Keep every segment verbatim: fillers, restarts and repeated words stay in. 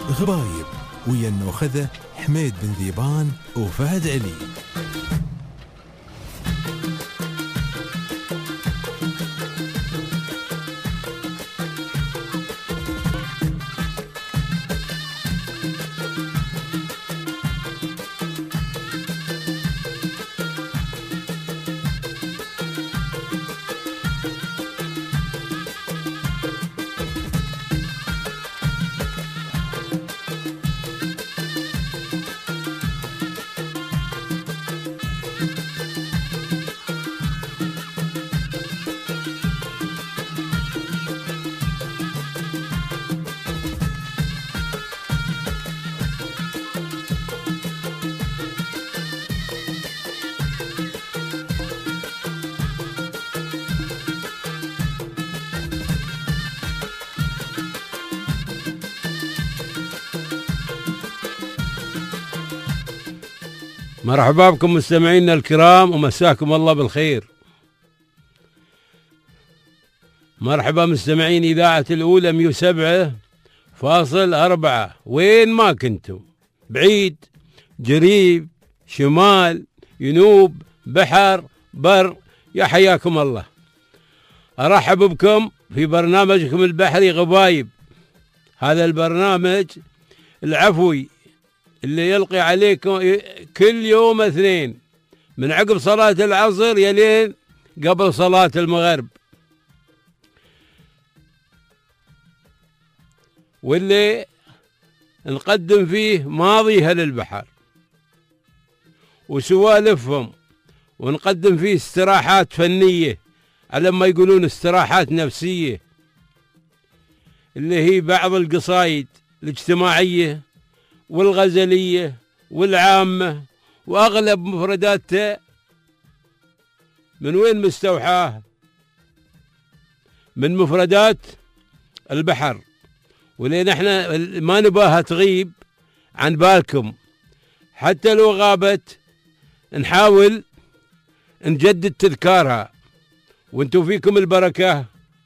غبايب ويا النوخذة حميد بن ذيبان وفهد علي. مرحبا بكم مستمعينا الكرام ومساكم الله بالخير. مرحبا مستمعين إذاعة الأولى مية وسبعة فاصل أربعة، وين ما كنتم، بعيد قريب شمال جنوب بحر بر، يا حياكم الله. أرحب بكم في برنامجكم البحري غبايب، هذا البرنامج العفوي اللي يلقي عليكم كل يوم اثنين من عقب صلاة العصر يلين قبل صلاة المغرب، واللي نقدم فيه ماضي أهل البحر وسوالفهم، ونقدم فيه استراحات فنية على ما يقولون استراحات نفسية، اللي هي بعض القصايد الاجتماعية والغزلية والعامة، وأغلب مفرداتها من وين مستوحاة؟ من مفردات البحر، ولين احنا ما نباها تغيب عن بالكم، حتى لو غابت نحاول نجدد تذكارها، وانتم فيكم البركة.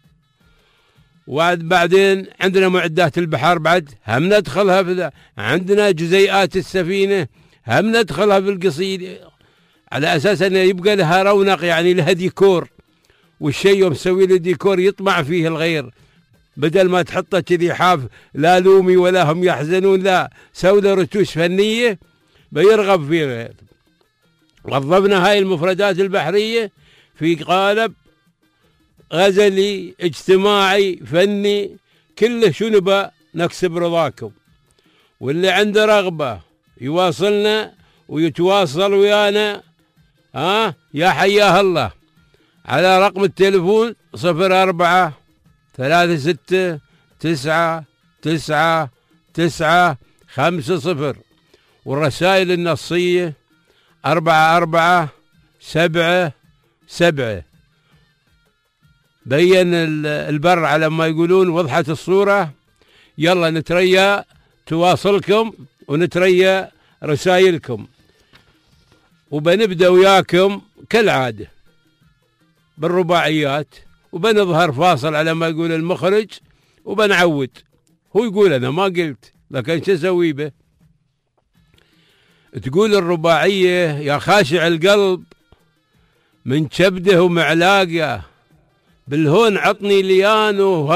وبعدين عندنا معدات البحر بعد هم ندخلها في، عندنا جزيئات السفينة هم ندخلها في القصيد، على أساس أنه يبقى لها رونق، يعني لها ديكور، والشيء يوم مسوي له ديكور يطمع فيه الغير، بدل ما تحطه كذي حاف لا لومي ولا هم يحزنون، لا سوي له رتوش فنية بيرغب فيه الغير. وظفنا هاي المفردات البحرية في قالب غزلي اجتماعي فني كله، شنو بقى نكسب رضاكم. واللي عنده رغبة يواصلنا ويتواصل ويانا، ها يا حياه الله، على رقم التليفون صفر أربعة ثلاثة ستة تسعة تسعة تسعة خمسة صفر، والرسائل النصية أربعة أربعة سبعة سبعة. بين البر على ما يقولون، وضحت الصورة. يلا نتريا تواصلكم ونتريا رسائلكم، وبنبدأ وياكم كالعادة بالرباعيات، وبنظهر فاصل على ما يقول المخرج، وبنعود. هو يقول أنا ما قلت، لكن شو أسوي به؟ تقول الرباعية: يا خاشع القلب من كبده ومعلاقه، بالهون عطني ليان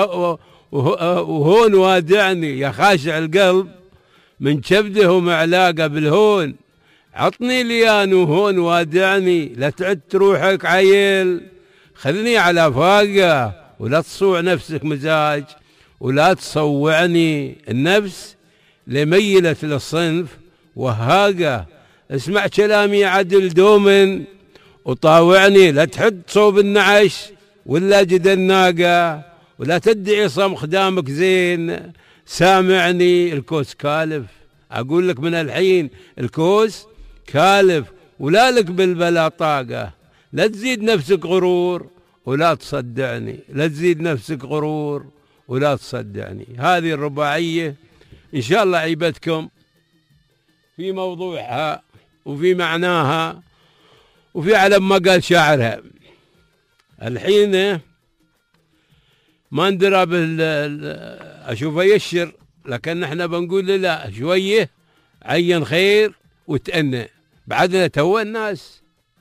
وهون وادعني. يا خاشع القلب من كبده ومعلاقه، بالهون عطني ليان وهون وادعني. لا تعد روحك عيل، خذني على فاقه، ولا تصوع نفسك مزاج، ولا تصوعني. النفس لميلت للصنف وهاقه، اسمع كلامي عدل دوما وطاوعني. لا تحد صوب النعش ولا جد الناقة، ولا تدعي صم خدامك زين. سامعني، الكوس كالف، أقول لك من الحين الكوس كالف، ولا لك بالبلا طاقة. لا تزيد نفسك غرور ولا تصدعني، لا تزيد نفسك غرور ولا تصدعني. هذه الرباعية إن شاء الله عيبتكم في موضوعها وفي معناها وفي على ما قال شاعرها. الحين ما ندرى بال اشوفه يشر لكن احنا بنقول له لا، شويه عين خير وتأنى، بعدنا تو الناس.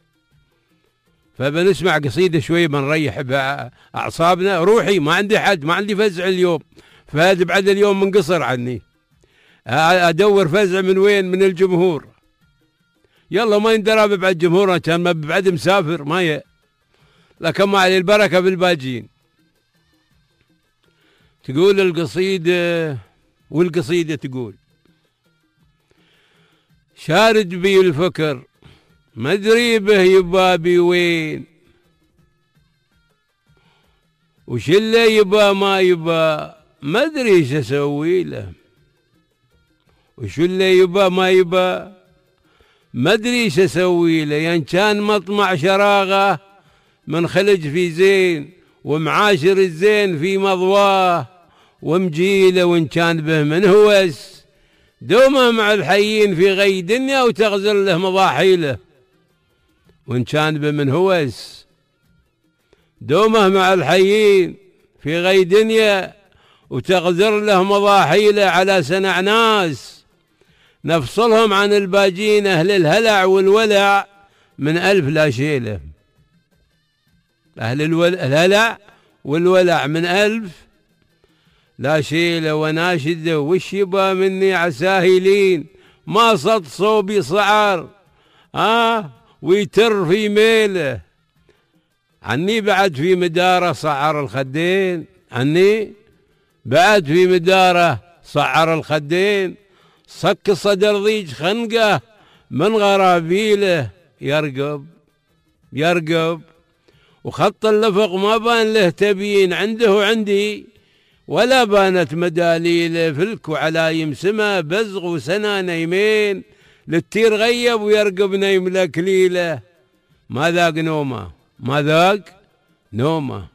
فبنسمع قصيدة شوي بنريح بأعصابنا. روحي ما عندي حد، ما عندي فزع اليوم، فهذا بعد اليوم منقصر عني، أدور فزع من وين؟ من الجمهور. يلا ما يندرى ببعد الجمهور، كان ما ببعد مسافر ما ي... لكن ما علي البركة بالباجين. تقول القصيدة، والقصيدة تقول: شارد بي الفكر ما ادري به يبا بي وين، وش اللي يبا ما يبا ما ادري ايش اسوي له، وش اللي يبا ما يبا ما ادري ايش اسوي له. ين كان مطمع شراغه من خلج في زين، ومعاشر الزين في مضواه، ومجيله وان كان به من هوس، دومه مع الحيين في غي دنيا وتغزل له مضاحيله. وان كان به من هوس، دومه مع الحيين في غي دنيا وتغزر له مضاحيله. على سنع ناس نفصلهم عن الباجين، اهل الهلع والولع من الف لا شيله. اهل الهلع والولع من الف لا شيله. وناشده وش يبا مني عساهلين، ما صد صوبي صعر آه ويتر في ميله. عني بعد في مداره صعر الخدين، عني بعد في مداره صعر الخدين. صك صدر ضيج خنقه من غرابيله، يرقب يرقب وخط اللفق ما بان له تبيين، عنده وعندي ولا بانت مداليله. فلك وعلى يمسمه بزغ وسنا نيمين، للتير غيب ويرقب نيم لكليله. ما ذاق نومه ما ذاق نومه،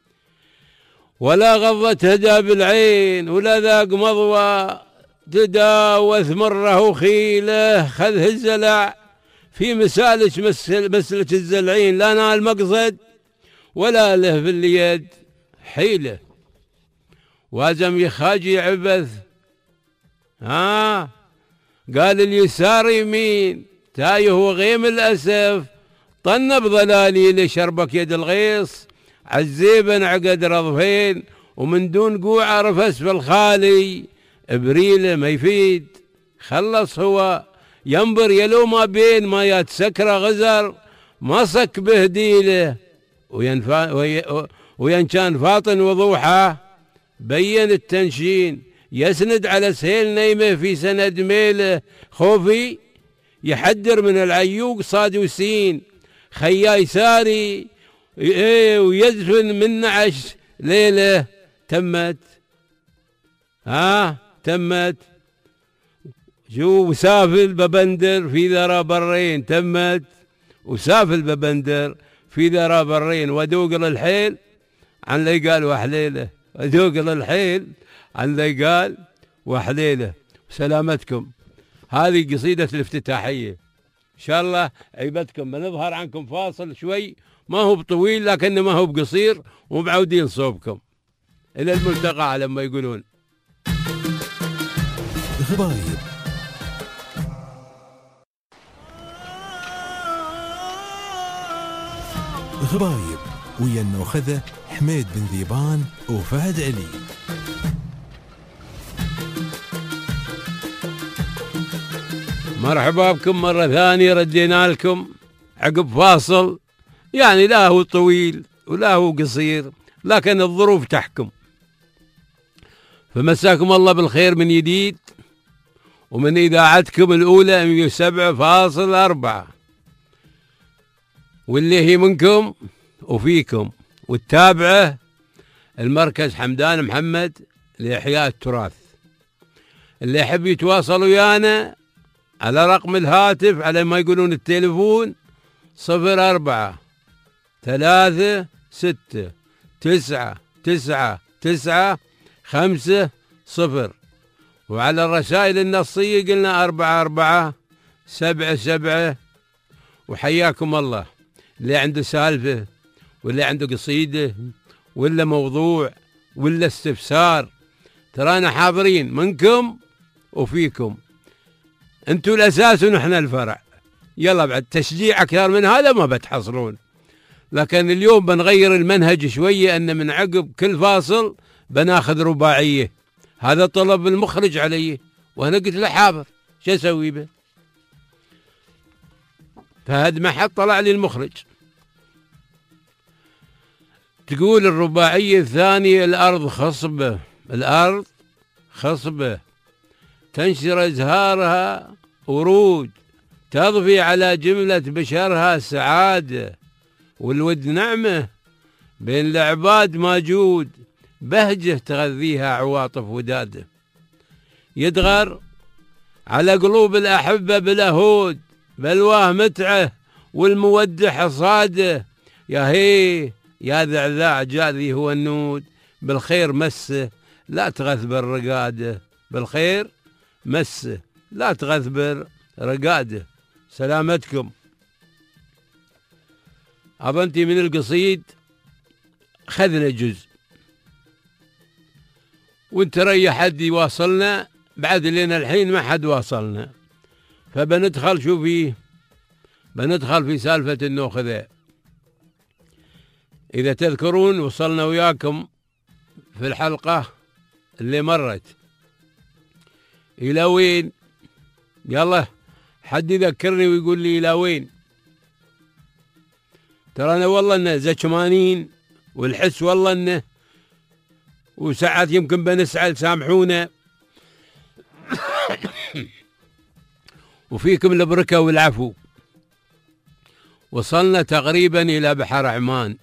ولا غضت هدى بالعين، ولا ذاق مضوى تداوث مره خيله. خذه الزلع في مسالك مسل مسلك الزلعين، لا نال مقصد ولا له في اليد حيله. وازم يخاجي عبث ها، قال اليسار يمين، تايه وغيم الأسف. طن بضلالي لشربك يد الغيص، عزيبا عقد رضفين، ومن دون قوع رفس في الخالي. بريله ما يفيد خلص هو، ينبر يلو ما بين ما يتسكر غزر، ما صك بهديله. وينفا وي وين كان فاطن وضوحه بين التنشين، يسند على سهيل نيمه في سند ميله. خوفي يحدر من العيوق صاد وسين، خياي ساري ايه ويدفن من نعش ليله. تمت ها تمت شو وسافل ببندر في ذرى برين، تمت وسافل ببندر في ذرى برين. ودوق الحيل عن اللي قال وحليله، ودوق الحيل عن اللي قال وحليله. سلامتكم. هذه قصيدة الافتتاحية، إن شاء الله عيبتكم. بنظهر عنكم فاصل شوي، ما هو بطويل لكنه ما هو بقصير، ومعودين صوبكم. إلى الملتقى على ما يقولون. غبايب غبايب ويا النوخذة حميد بن ذيبان وفهد علي. مرحبا بكم مرة ثانية، ردينا لكم عقب فاصل، يعني لا هو طويل ولا هو قصير، لكن الظروف تحكم. فمساكم الله بالخير من جديد، ومن إذاعتكم الأولى مئة وسبعة فاصل أربعة، واللي هي منكم وفيكم، والتابعة المركز حمدان محمد لإحياء التراث. اللي يحب يتواصل ويانا على رقم الهاتف، على ما يقولون التليفون، صفر أربعة ثلاثة ستة تسعة تسعة تسعة خمسة صفر. وعلى الرسائل النصية قلنا أربعة أربعة سبعة سبعة. وحياكم الله. اللي عنده سالفة واللي عنده قصيدة ولا موضوع ولا استفسار، ترانا حاضرين منكم وفيكم، انتوا الاساس ونحن الفرع. يلا بعد تشجيع اكثر من هذا ما بتحصلون. لكن اليوم بنغير المنهج شويه، ان من عقب كل فاصل بناخذ رباعيه. هذا طلب المخرج علي وانا قلت له حاضر، شو اسوي به؟ فهد ما حد طلع لي المخرج. تقول الرباعيه الثانيه: الارض خصبه، الارض خصبه تنشر ازهارها ورود، تضفي على جمله بشرها سعاده، والود نعمه بين العباد موجود، بهجه تغذيها عواطف وداده، يدغر على قلوب الأحبة بالأهود، بلواه متعه والمودة حصاده، يا هي يا ذعذاع جاذي هو النود، بالخير مسه لا تغثبر رقاده، بالخير مسه لا تغثبر رقاده. سلامتكم. أظنتي من القصيد خذنا جزء، وانت ريح حد يواصلنا، بعد لنا الحين ما حد واصلنا، فبندخل شو فيه، بندخل في سالفة النوخذة. إذا تذكرون وصلنا وياكم في الحلقة اللي مرت إلى وين؟ يلا حد يذكرني ويقول لي إلى وين. ترانا والله إنه زكمانين، والحس والله إنه، وساعات يمكن بنسأل سامحونا وفيكم البركة والعفو. وصلنا تقريبا إلى بحر عمان،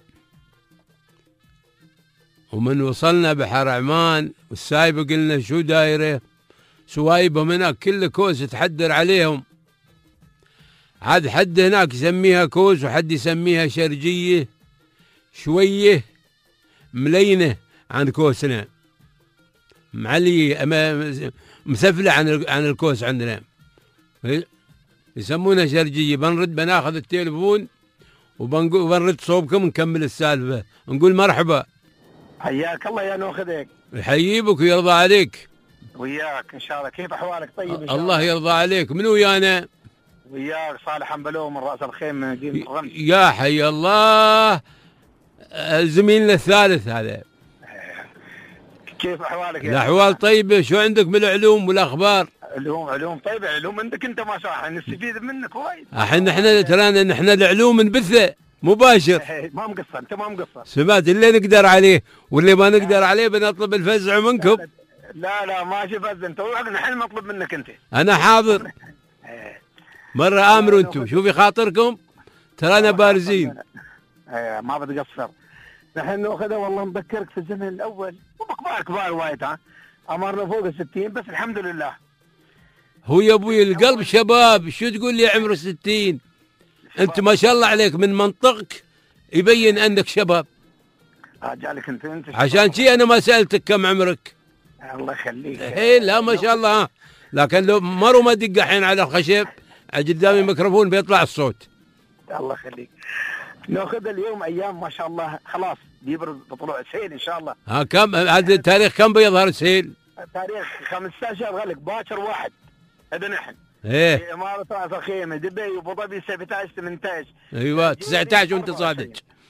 ومن وصلنا بحر عمان والسايبة قلنا شو دايرة، سوايبهم هناك كل كوس تحدر عليهم، عاد حد هناك يسميها كوس وحد يسميها شرجية، شوية ملينة عن كوسنا، معلي مسفلة عن عن الكوس عندنا، يسمونها شرجية. بنرد بناخذ التليفون وبنرد صوبكم ونكمل السالفة، نقول مرحبا. حياك الله يا نوخذك. يحييبك ويرضى عليك. وياك ان شاء الله. كيف احوالك؟ طيب ان شاء الله. الله يرضى عليك. من ويانا؟ وياك صالح حنبلو من راس الخيم من مدينة الرمل. يا حي الله، زميلنا الثالث هذا. كيف احوالك؟ الاحوال طيبه. شو عندك من العلوم والاخبار؟ علوم علوم طيبه. علوم عندك انت ما شاء الله، نستفيد منك وايد. الحين احنا ترانا نحن العلوم نبثه مباشر. ما مقصر، انت ما مقصر. سمعت اللي نقدر عليه واللي ما نقدر عليه بنطلب الفزع منكم. لا لا ماشي فز، انت نحن نطلب منك انت. انا حاضر. مره امروا انتم، شوفي خاطركم ترانا بارزين. ايه ما بتقصر. نحن ناخذها والله نذكرك في الزمن الاول، وكبار كبار وايد، ها امرنا فوق الستين بس الحمد لله. هو يا ابوي القلب شباب، شو تقول لي عمره ستين؟ انت ما شاء الله عليك من منطقك يبين انك شباب. اجالك انت انت عشان شي انا ما سالتك كم عمرك. الله يخليك. ايه لا ما شاء الله، لكن لو مروا ما دق الحين على الخشب قدامي ميكروفون بيطلع الصوت. الله يخليك. ناخذ اليوم ايام ما شاء الله، خلاص بيبرز بطلوع السيل ان شاء الله. ها كم هذا التاريخ كم بيظهر السيل؟ تاريخ خمسة عشر غلق باكر واحد. هذا نحن. ايه. في امارة راس الخيمة، دبي وابو ظبي سبعة عشر ثمانية عشر. ايوه تسعة عشر وانت صادق.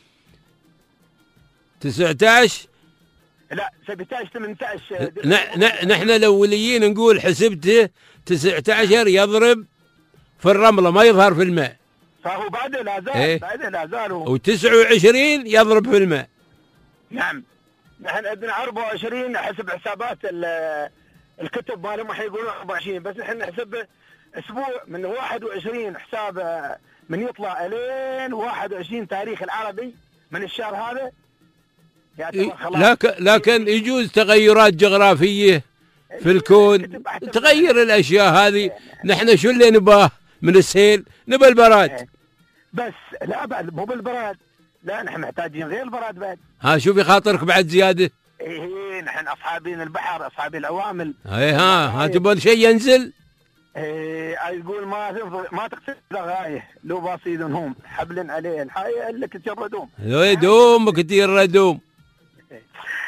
تسعة عشر؟ لا سبعة عشر ثمانية عشر. نحن الاوليين نقول حسبته تسعة عشر يضرب في الرملة ما يظهر في الماء. فهو بعده لا زال. إيه؟ بعده لا زال هو. وتسعة وعشرين يضرب في الماء. نعم. نحن عندنا أربعة وعشرين حسب حسابات الكتب مالهم راح يقولون أربعة وعشرين، بس نحن نحسب اسبوع من واحد وعشرين حساب من يطلع الين واحد وعشرين تاريخ العربي من الشهر هذا. لكن لكن يجوز تغيرات جغرافيه في الكون تغير الاشياء هذه. نحن شو اللي نباه من السيل؟ نبى البراد بس. لا بعد مو بالبراد، لا نحن محتاجين غير البراد بعد. ها شوفي خاطرك بعد زياده. ايه نحن اصحابين البحر، اصحاب العوامل. اي ها ها تبون شيء ينزل. ايه يقول ما ما تقصد غايه لو باصيدون هم حبل عليه الحايه الا كثير ردوم. لو يدوم كثير ردوم.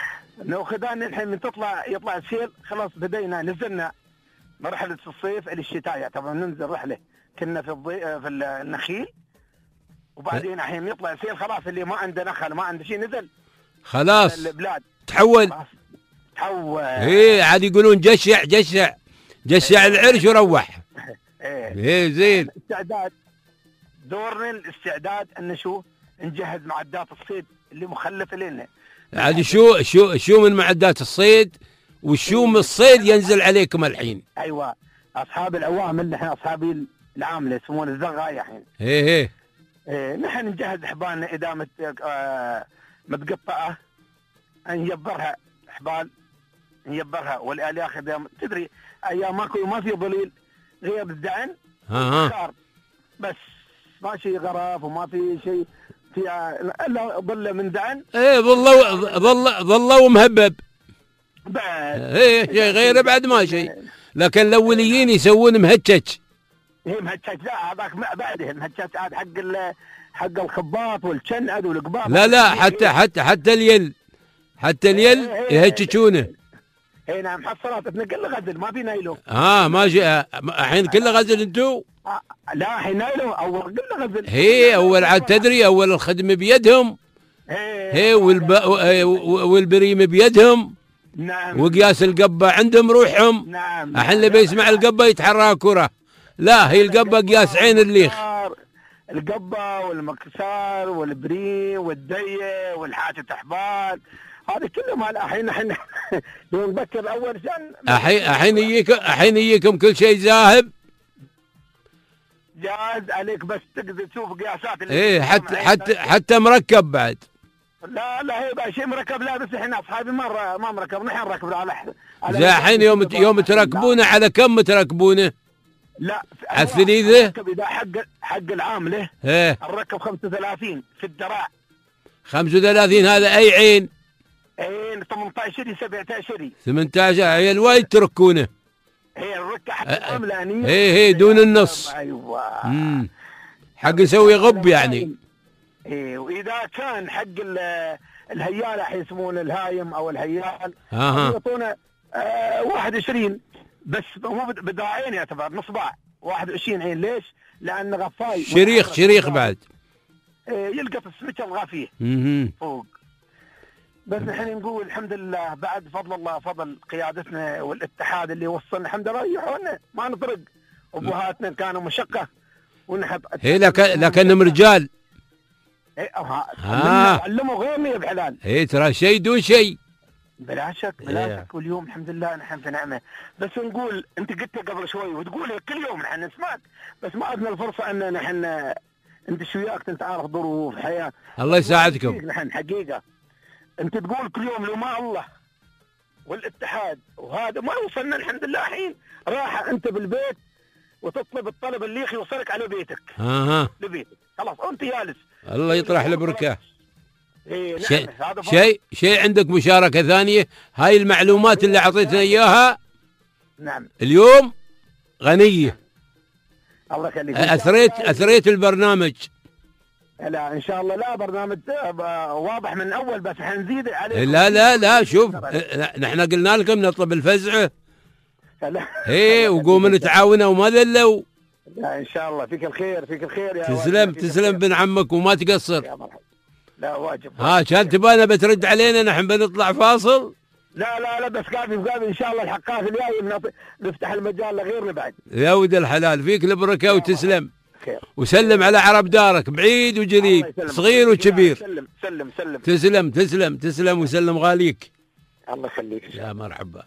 ناخذان الحين من تطلع يطلع السيل خلاص بدينا نزلنا مرحله الصيف الى الشتاء طبعا ننزل رحله كنا في الضي... في النخيل وبعدين الحين يطلع السيل خلاص اللي ما عنده نخل ما عنده شيء نزل خلاص البلاد تحول تحول ايه عاد يقولون جشع جشع جشع العرش وروح. ايه ايه زين. استعداد دورنا الاستعداد ان شو نجهز معدات الصيد اللي مخلفه لنا. عاد شو شو شو من معدات الصيد وشو من الصيد ينزل عليكم الحين؟ ايوه اصحاب الاوامر نحن اصحاب العامله يسمون الزغايه الحين. ايه ايه إيه نحن نجهز حبالنا اذا مت آه متقطعه نجبرها حبال نجبرها والالياخ اذا تدري ايام ماكو ما في ظليل غير الدعن ها ها بس ما شيء غرف وما في شيء فيها الا ظله من دعن. ايه ظلوا ظل ظلوا مهبب بعد ايه شيء غيره بعد ما شيء. لكن الاوليين يسوون مهتش. ايه مهتش لا هذاك بعده مهتش عاد حق حق الخباط والشنعد والقباب. لا لا حتى حتى حتى اليل حتى اليل يهتشونه. اي نعم محصلات تنقل غزل ما في نايلو. اه ماشي الحين كله غزل انتو؟ آه لا الحين نايلو اول قلنا غزل. هي اول عاد تدري اول الخدمه بيدهم. هي والب... والبريمه بيدهم. نعم. وقياس القبه عندهم روحهم. نعم. الحين اللي بيسمع القبه يتحرى كره. لا هي القبه قياس عين الليخ. القبه والمكسار والبريم والديه والحاجه حبال هذا كله مال الحين احنا يوم نبكر اول شان الحين الحين يجيكم الحين يجيكم كل شيء ذاهب جاهز عليك بس تقدر تشوف قياسات اللي ايه حتى حتى حتى مركب بعد. لا لا هي بقى شيء مركب لا بس احنا اصحابي ما ما مركب نحن نركب على على زي الحين يوم يوم تركبونه على كم تركبونه؟ لا على الثليثه؟ اذا حق حق العامله ايه نركب خمسة وثلاثين في الدراع. خمسة وثلاثين هذا اي عين؟ عين ثمانية عشر سبعة عشر ثمانية عشر عيل وايد تركونه. هي الركه حق العامله ايه ايه دون النص. ايوه امم حق يسوي غب يعني. ايه واذا كان حق الهياله حيسمونه الهايم او الهيال اها يعطونا آه واحد وعشرين بس مو بدراعين يعتبر نص باع واحد وعشرين عين. ليش؟ لان غفاي شريخ شريخ بعد إيه يلقط السمكه الغافيه اها فوق. بس نحن نقول الحمد لله بعد فضل الله فضل قيادتنا والاتحاد اللي وصلنا الحمد لله ريحونا ما نطرق. ابهاتنا كانوا مشقه ونحط هي لك لكنهم رجال. ايه ها علموا غيرنا يا بحلال. ايه ترى شيء دون شيء بلا شك بلا شك واليوم الحمد لله نحن في نعمه. بس نقول انت قلت قبل شوي وتقولها كل يوم نحن نسمعك بس ما عندنا الفرصه ان نحن انت شو وياك انت عارف ظروف حياه الله يساعدكم. نحن حقيقه انت تقول كل يوم لو ما الله والاتحاد وهذا ما وصلنا الحمد لله. الحين راحه انت بالبيت وتطلب الطلب اللي يوصلك على بيتك. اها لبيتك خلاص انت جالس. الله يطرح له بركه. إيه شيء شيء شيء عندك مشاركه ثانيه. هاي المعلومات اللي اعطيتنا اياها نعم اليوم غنيه. الله يخليك. اثريت اثريت البرنامج. لا ان شاء الله لا برنامج واضح من اول بس حنزيد عليه. لا لا لا شوف نحن قلنا لكم نطلب الفزعه. ايه وقوموا نتعاونوا وما ذلوا. لا ان شاء الله فيك الخير فيك الخير يا تسلم تسلم بن عمك وما تقصر. لا واجب. ها كان تبانا بترد علينا نحن بنطلع فاصل. لا لا لا بس قاعد قاعد ان شاء الله الحلقات الجايه نفتح المجال لغيرنا بعد. يا ولد الحلال فيك البركه وتسلم. خير. وسلم على عرب دارك بعيد وقريب صغير وكبير. سلم سلم سلم تسلم تسلم تسلم وسلم غاليك. الله يخليك. يا مرحبا.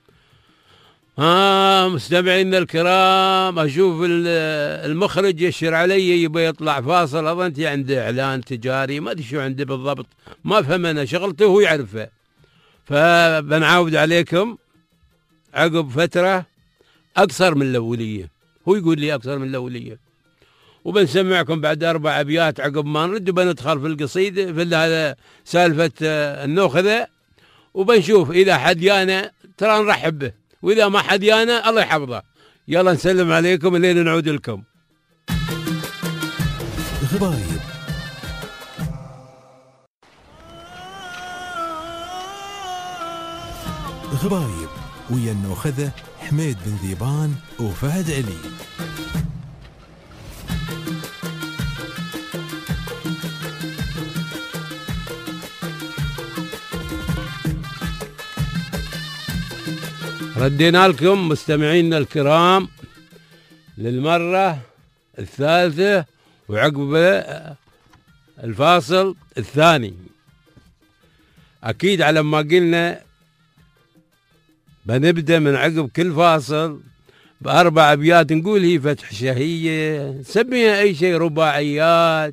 ها مستمعينا الكرام اشوف المخرج يشر علي يبي يطلع فاصل. اظن عنده اعلان تجاري ما ادري شو عنده بالضبط ما فهم انا شغلته هو يعرفه. فبنعاود عليكم عقب فتره اقصر من الاوليه. هو يقول لي اقصر من الاوليه وبنسمعكم بعد اربع ابيات عقب ما نرد وبندخل في القصيده في هذا سالفه النوخذه وبنشوف اذا حد يانا ترى نرحب به واذا ما حد يانا الله يحفظه. يلا نسلم عليكم الليل نعود لكم. غبايب غرايب ويا النوخذة حميد بن ذيبان وفهد علي. ردينا لكم مستمعينا الكرام للمرة الثالثة وعقب الفاصل الثاني. أكيد على ما قلنا بنبدأ من عقب كل فاصل بأربع أبيات، نقول هي فتح شهية، نسميها أي شيء، رباعيات.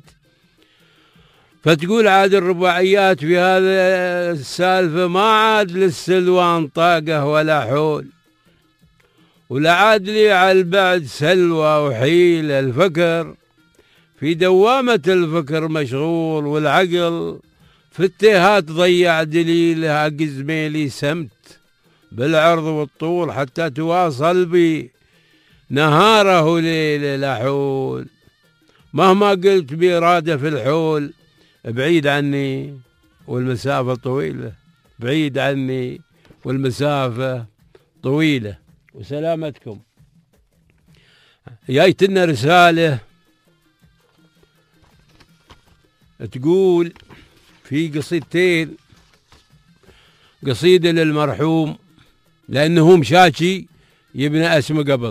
فتقول عاد الرباعيات في هذا السالفة ما عاد للسلوان طاقة ولا حول، ولا عاد لي على البعد سلوى وحيل. الفكر في دوامة الفكر مشغول، والعقل في التيهات ضيع دليله. عقز ميلي سمت بالعرض والطول حتى تواصل بي نهاره ليله لا حول. مهما قلت بإرادة في الحول بعيد عني والمسافة طويلة، بعيد عني والمسافة طويلة. وسلامتكم. جايتنا رسالة تقول في قصيدتين، قصيدة للمرحوم لأنه مشاكي يبنى اسمه قبل،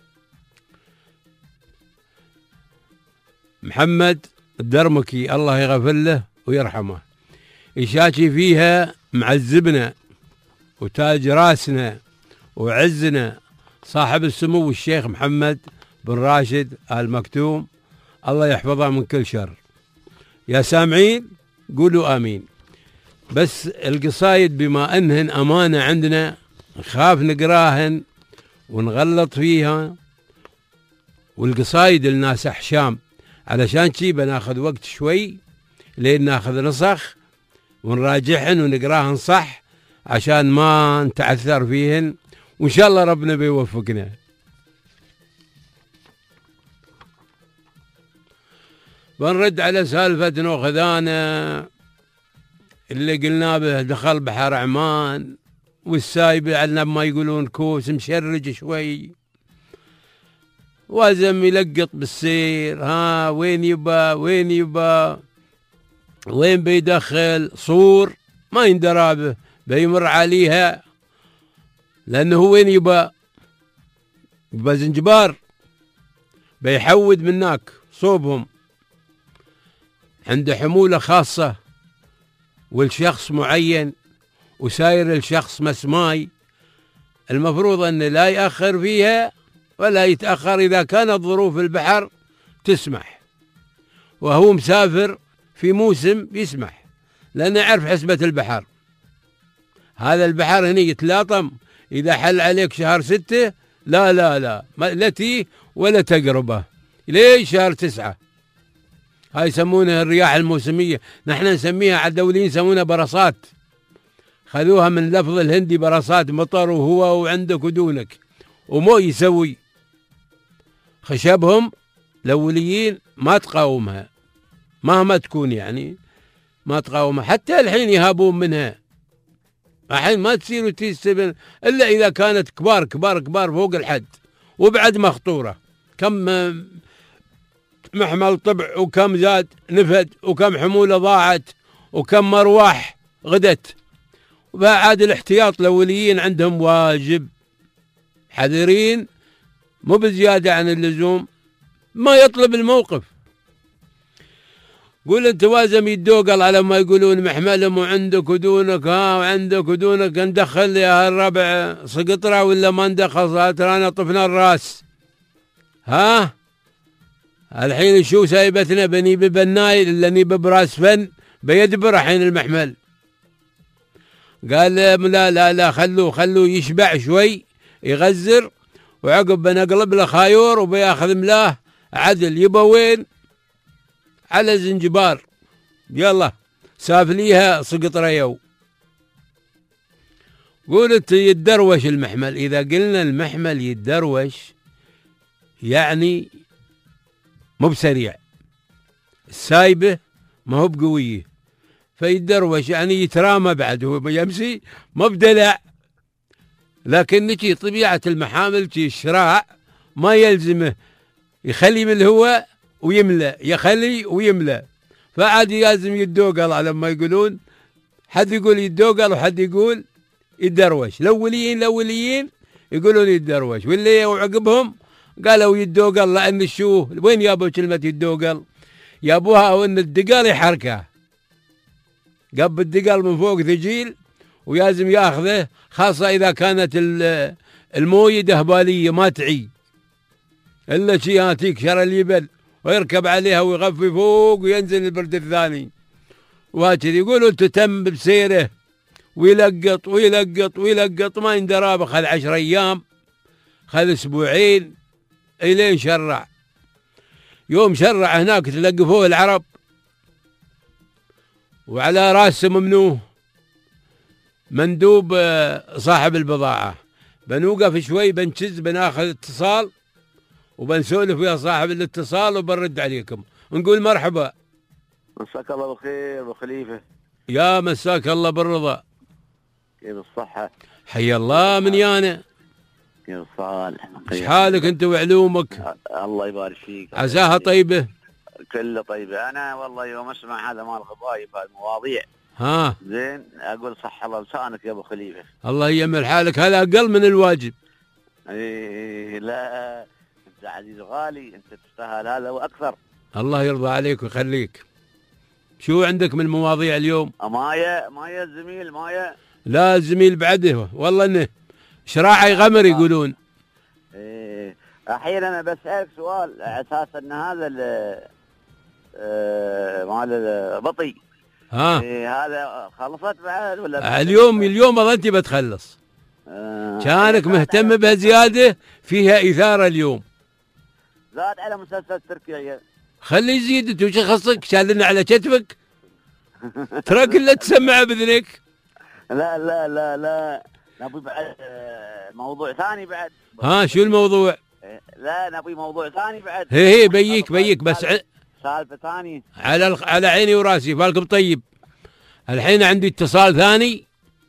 محمد الدرمكي الله يغفر له ويرحمه، يشاكي فيها معذبنا وتاج راسنا وعزنا صاحب السمو الشيخ محمد بن راشد آل مكتوم، الله يحفظه من كل شر. يا سامعين قولوا آمين. بس القصايد بما أنهن أمانة عندنا نخاف نقراهن ونغلط فيها، والقصايد الناس أحشام، علشان شي بناخذ وقت شوي لين ناخذ نسخ ونراجعهن ونقراهن صح عشان ما نتعثر فيهن، وإن شاء الله ربنا بيوفقنا. بنرد على سالفة نوخذانة اللي قلنا به دخل بحر عمان، والسايبة عندنا ما يقولون كوس مشرج شوي، وازم يلقط بالسير. ها وين يبا وين يبا وين بيدخل صور ما يندرى به، بيمر عليها لأنه وين يبا يبا زنجبار، بيحود مناك صوبهم، عنده حمولة خاصة والشخص معين وساير الشخص مسماي، المفروض أنه لا يأخر فيها ولا يتأخر إذا كانت ظروف البحر تسمح، وهو مسافر في موسم يسمح، لأنه يعرف حسبة البحر. هذا البحر هنا يتلاطم، إذا حل عليك شهر ستة لا لا لا لا تي ولا تقربه، ليش شهر تسعة. هاي يسمونها الرياح الموسمية، نحن نسميها على الدوليين يسمونها برصات، خذوها من اللفظ الهندي برصات، مطر وهو وعندك ودونك، ومو يسوي خشبهم الأوليين ما تقاومها مهما تكون، يعني ما تقاومها، حتى الحين يهابون منها، الحين ما تصير وتستبن إلا إذا كانت كبار كبار كبار فوق الحد وبعد مخطورة. كم محمل طبع وكم زاد نفد وكم حمولة ضاعت وكم مرواح غدت، وبعد الاحتياط الأوليين عندهم واجب، حذرين مو بزيادة عن اللزوم، ما يطلب الموقف. قول انت وازم يدوقل على ما يقولون محملهم وعندك ودونك، ها وعندك ودونك، ندخل يا الربع سقطرة ولا ما ندخل، ترانا طفنا الراس. ها الحين شو سايبتنا بني ببناي الا نيب براس فن بيدبر الحين المحمل. قال لا لا لا خلوه خلوه يشبع شوي يغزر، وعقب بنقلب له خايور وبياخذ ملاه عدل. يبا وين؟ على زنجبار، يلا سافليها سقطرة يو. قلت يتدروش المحمل، إذا قلنا المحمل يتدروش يعني مو بسريع، السايبة ما هو بقوية، فيتدروش يعني يترامى بعد، هو يمشي ما بدلع لكن نجي طبيعة المحامل تي الشراع ما يلزمه يخلي من الهواء ويملأ، يخلي ويملأ، فعاد لازم يدوقل على ما يقولون، حد يقول يدوقل وحد يقول يدروش. الأوليين الأوليين يقولون يدروش، واللي وعقبهم قالوا يدوقل، لأن شو وين يابوا كلمة يدوقل؟ يابوها وإن الدقال يحركه، قب الدقال من فوق ثقيل ويازم ياخذه، خاصة إذا كانت الموية دهبالية ما تعي إلا شي ياتيك شر اليبل ويركب عليها ويغفي فوق وينزل البرد الثاني، وهكذا يقولوا تتم بسيره ويلقط ويلقط ويلقط ما يندرى، خذ عشر أيام خذ أسبوعين إلين شرع. يوم شرع هناك تلقفوه العرب وعلى راسه ممنوه مندوب صاحب البضاعة، بنوقف شوي بنشز بناخذ اتصال وبنسولف ويا صاحب الاتصال وبنرد عليكم نقول مرحبا. مساك الله بالخير ابو خليفه. يا مساك الله بالرضا. كيف الصحة؟ حي الله من يانا. كيف الصالح؟ ايش حالك انت وعلومك؟ الله يبارك فيك. عساها طيبة؟ كله طيبة. انا والله يوم اسمع هذا مال الغضايب هالمواضيع ها زين اقول صح الله لسانك يا ابو خليفة. الله يجمل حالك، هذا اقل من الواجب. ايه لا انت عزيز غالي، انت تستاهل هذا واكثر. الله يرضى عليك ويخليك. شو عندك من مواضيع اليوم؟ مايا مايا الزميل مايا. لا الزميل بعده والله انه شراعي غمر يقولون. ايه احيانا انا بسألك سؤال على اساس ان هذا اه مال البطي ها إيه هذا خلصت بعد ولا اليوم؟ اليوم انت بتخلص. آه كانك مهتم بها زياده، فيها اثاره اليوم. زاد على مسلسل تركيا. خلي يزيد، انت وش خصك؟ شالنا على كتفك ترى كله تسمع باذنك. لا لا لا لا نبي بعد موضوع ثاني بعد. ها شو الموضوع؟ لا نبي موضوع ثاني بعد. هي هي بيك بيك بس ع... سالفه ثانيه على ال... على عيني وراسي. بالكم طيب الحين عندي اتصال ثاني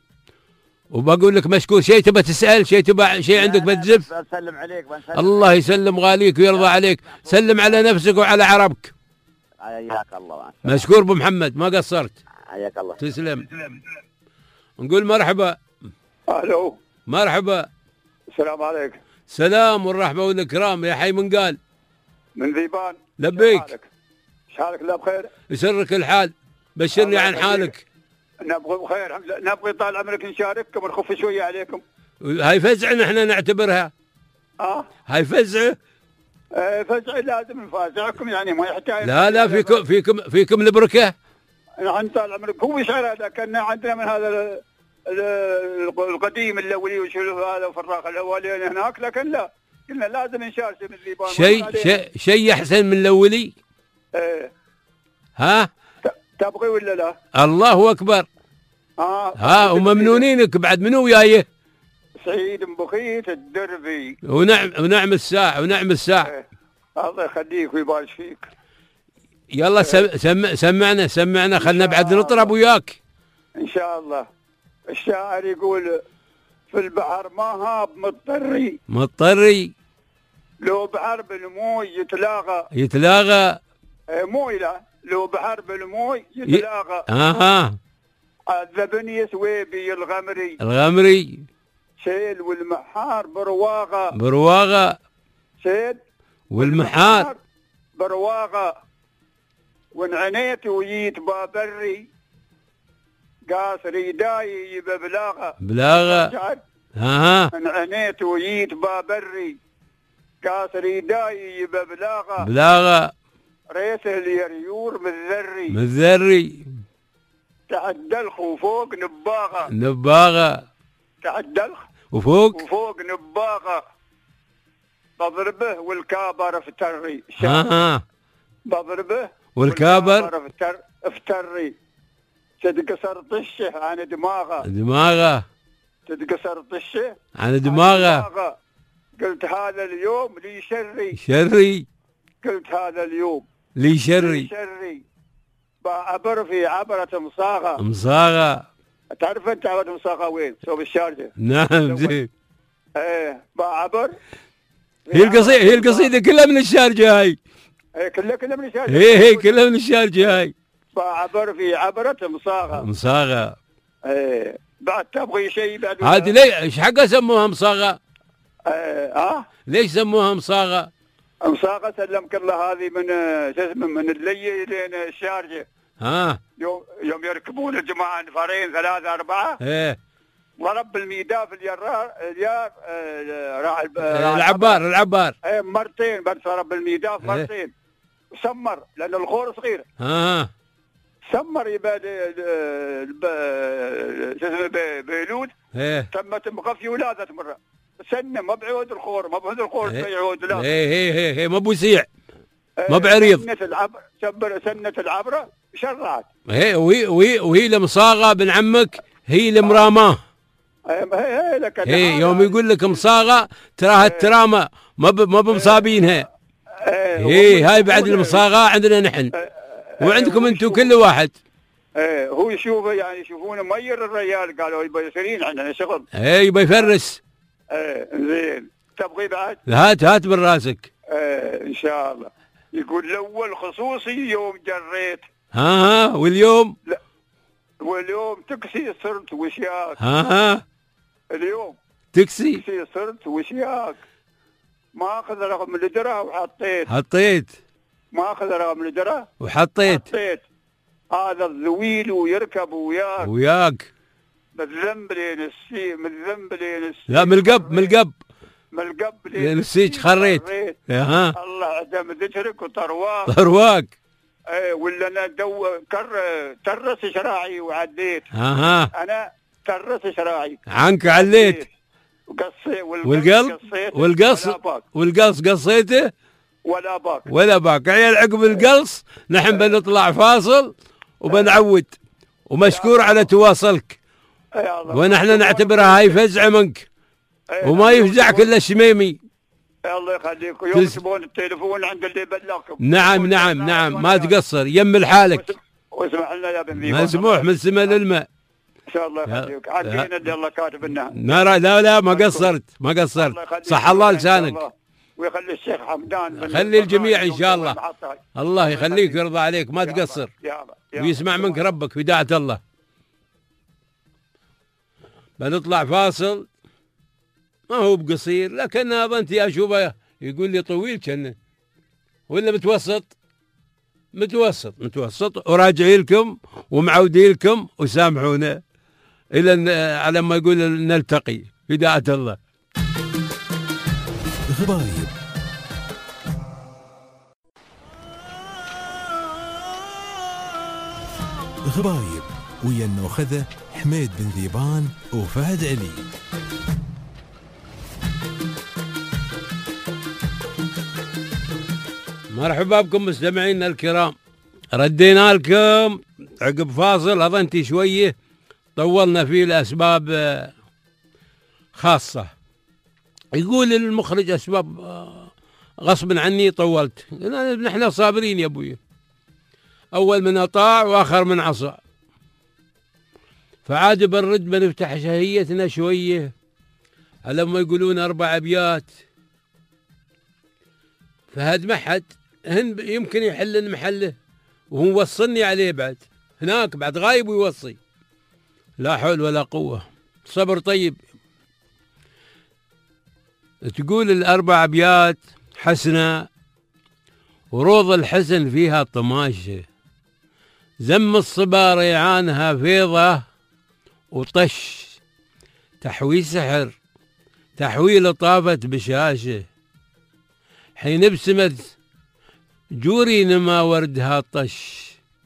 وبقول لك مشكور. شيء تبى تسأل؟ شيء تبى شيء عندك بتزف؟ بسلم عليك بنسلم. الله يسلم غاليك ويرضى عليك. سلم على نفسك وعلى عربك. حياك الله. مشكور ابو محمد ما قصرت. حياك الله. تسلم. نقول مرحبا. الو مرحبا. السلام عليكم. سلام والرحمه والاكرام يا حي من قال. من ذيبان. لبيك. ايش حالك؟ لا بخير. يسرك الحال، بشرني عن حالك. نبغى بخير الحمد لله. نبغى طال عمرك نشارككم ونخف شويه عليكم. هاي فزعه نحن نعتبرها. اه هاي فزعه. آه فزع لازم نفازعكم يعني ما يحتاج. لا لا فيكم فيكم فيكم البركه. نحن طال عمرك هو شعر هذا كان عندنا من هذا القديم الاولي وشو هذا وفراخ الاولين هناك، لكن لا قلنا لازم نشارك من ذيبان. شيء شيء شيء احسن من الاولي. ايه ها تبغي ولا لا؟ الله اكبر. اه ها وممنونينك بعد. منو ويايه؟ سعيد بخيت الدربي. ونعم ونعم الساعه ونعم الساعه. إيه. الله يخليك ويبارك فيك. يلا سم سم سمعنا سمعنا خلنا بعد نطرب وياك ان شاء الله. الشاعر يقول في البحر ما هاب مضطري مضطري لو بحر بالموي يتلاغى يتلاغى. ايه موي لا لو بحر بالموي يتلاغى. اها عذبني سويبي الغمري الغمري شيل والمحار برواغه برواغه شيل والمحار برواغه وانعنيت ويت بابري قاصري داي يبى بلاغه بلاغه. ها انعنيت ويت بابري قاصري داي يبى بلاغه بلاغه. ريسه اليريور مذري مذري تعدلخ وفوق نباغه نباغه. تعدلخ وفوق وفوق نباغه بضربه والكابر افتري. ها ها بضربه والكابر افتر افتري تتكسر طشه عن دماغه دماغه تتكسر طشه عن دماغه. قلت هذا اليوم لي شري شري. قلت هذا اليوم لي شري شري بعبر في عبرة مصاغة مصاغة. تعرف انت عبرة مصاغة وين؟ صوب الشارجة. نعم زين. ايه بعبر. هي القصيدة هي القصيدة كلها من الشارجة هاي. ايه كلها كلها من الشارجة. هي هي كلها من الشارجة هاي. بعبر في عبرة مصاغة. مصاغة. ايه بعد تبغي شيء بعد. هذه ليش ايش حقها سموها مصاغة؟ ايه اه ليش سموها مصاغة؟ مصاغة سلمك الله هذه من شو اسمه من اللي لين الشارجة. ها يوم يوم يركبون الجماعة نفرين ثلاثة أربعة. ايه ضرب الميداف اليرار اليار آه راح العبار العبار. ايه مرتين بس ضرب الميداف مرتين. سمر لأن الخور صغير. ها سمر يباد شو اسمه بيلود. ايه تمت مغفي ولادة مرة. سنة ما بعود الخور ما بعود الخور بعود لا. ايه ايه ايه ايه ما بوسيع. ما بعريض. سنة العبر سبر سنة العبرة شرعت. ايه وهي وهي وهي المصاغة بن عمك هي المراماه. هي هي لك. هي يوم يقول لك مصاغة تراها الترامة ما ما بمصابينها. ايه هاي بعد المصاغة عندنا نحن وعندكم انتم كل واحد. ايه هو يشوف يعني يشوفون مير الرجال قالوا يبغى يصيرين عندنا شغل. ايه يبغى يفرس. ايه زين تبغي بعد؟ هات هات من راسك. ايه ان شاء الله. يقول الاول خصوصي يوم جريت. ها ها واليوم؟ لا واليوم تكسي صرت وشياك. ها ها اليوم تكسي تكسي صرت وشياك. ما اخذ رقم الهجرة وحطيت. حطيت. ما اخذ رقم الهجرة وحطيت. حطيت. هذا الذويل ويركب وياك. وياك. من الذنب لين السي من الذنب لين السي. لا من القب من القب. من القب لين السيج خريت. ها الله عدم ذكرك وطرواك. طرواك. ايه ولا انا دو كر ترس شراعي وعديت. ها ها انا ترس شراعي. عنك عليت. وقصي والقلب والقص والقص قصيته ولا باك ولا باك. عيال عقب القلص نحن بنطلع فاصل وبنعود ومشكور على تواصلك. ونحن نعتبرها هاي فزعة منك وما يفزعك الا الشميمي. الله يخليك. يوم تبون التليفون عند اللي يبلغكم. نعم نعم نعم ما تقصر يم لحالك. واسمح لنا يا بن ذيبان. مسموح من سما للماء ان شاء الله يخليك. عارفين اللي الله كاتب لنا. لا لا لا ما قصرت ما قصرت. صح الله لسانك. ويخلي الشيخ حمدان. خلي الجميع ان شاء الله. الله يخليك ويرضى عليك ما تقصر. ويسمع منك ربك في داعة الله. بنطلع فاصل ما هو بقصير لكن اظنت اشوفه يقول لي طويل كنه ولا متوسط. متوسط متوسط وراجعي لكم ومعودي لكم وسامحونا الى على ما يقول نلتقي في داعة الله. غبايب غبايب ويا النوخذة حميد بن ذيبان وفهد علي. مرحبا بكم مستمعينا الكرام. ردينا لكم عقب فاصل اظنتي شويه طولنا فيه لاسباب خاصه. يقول المخرج اسباب غصب عني طولت. نحن صابرين يا ابوي. اول من اطاع واخر من عصى. فعاد بنرد بنفتح شهيتنا شويه على ما يقولون اربع ابيات. فهد محد هن يمكن يحل محله وهو وصلني عليه بعد هناك بعد غايب ويوصي. لا حول ولا قوة. صبر طيب. تقول الأربع أبيات حسنة وروض الحسن فيها طماشة. زم الصبا ريعانها فيضة وطش. تحوي سحر تحوي لطافة بشاشة. حين ابسمت جوري نما وردها طش.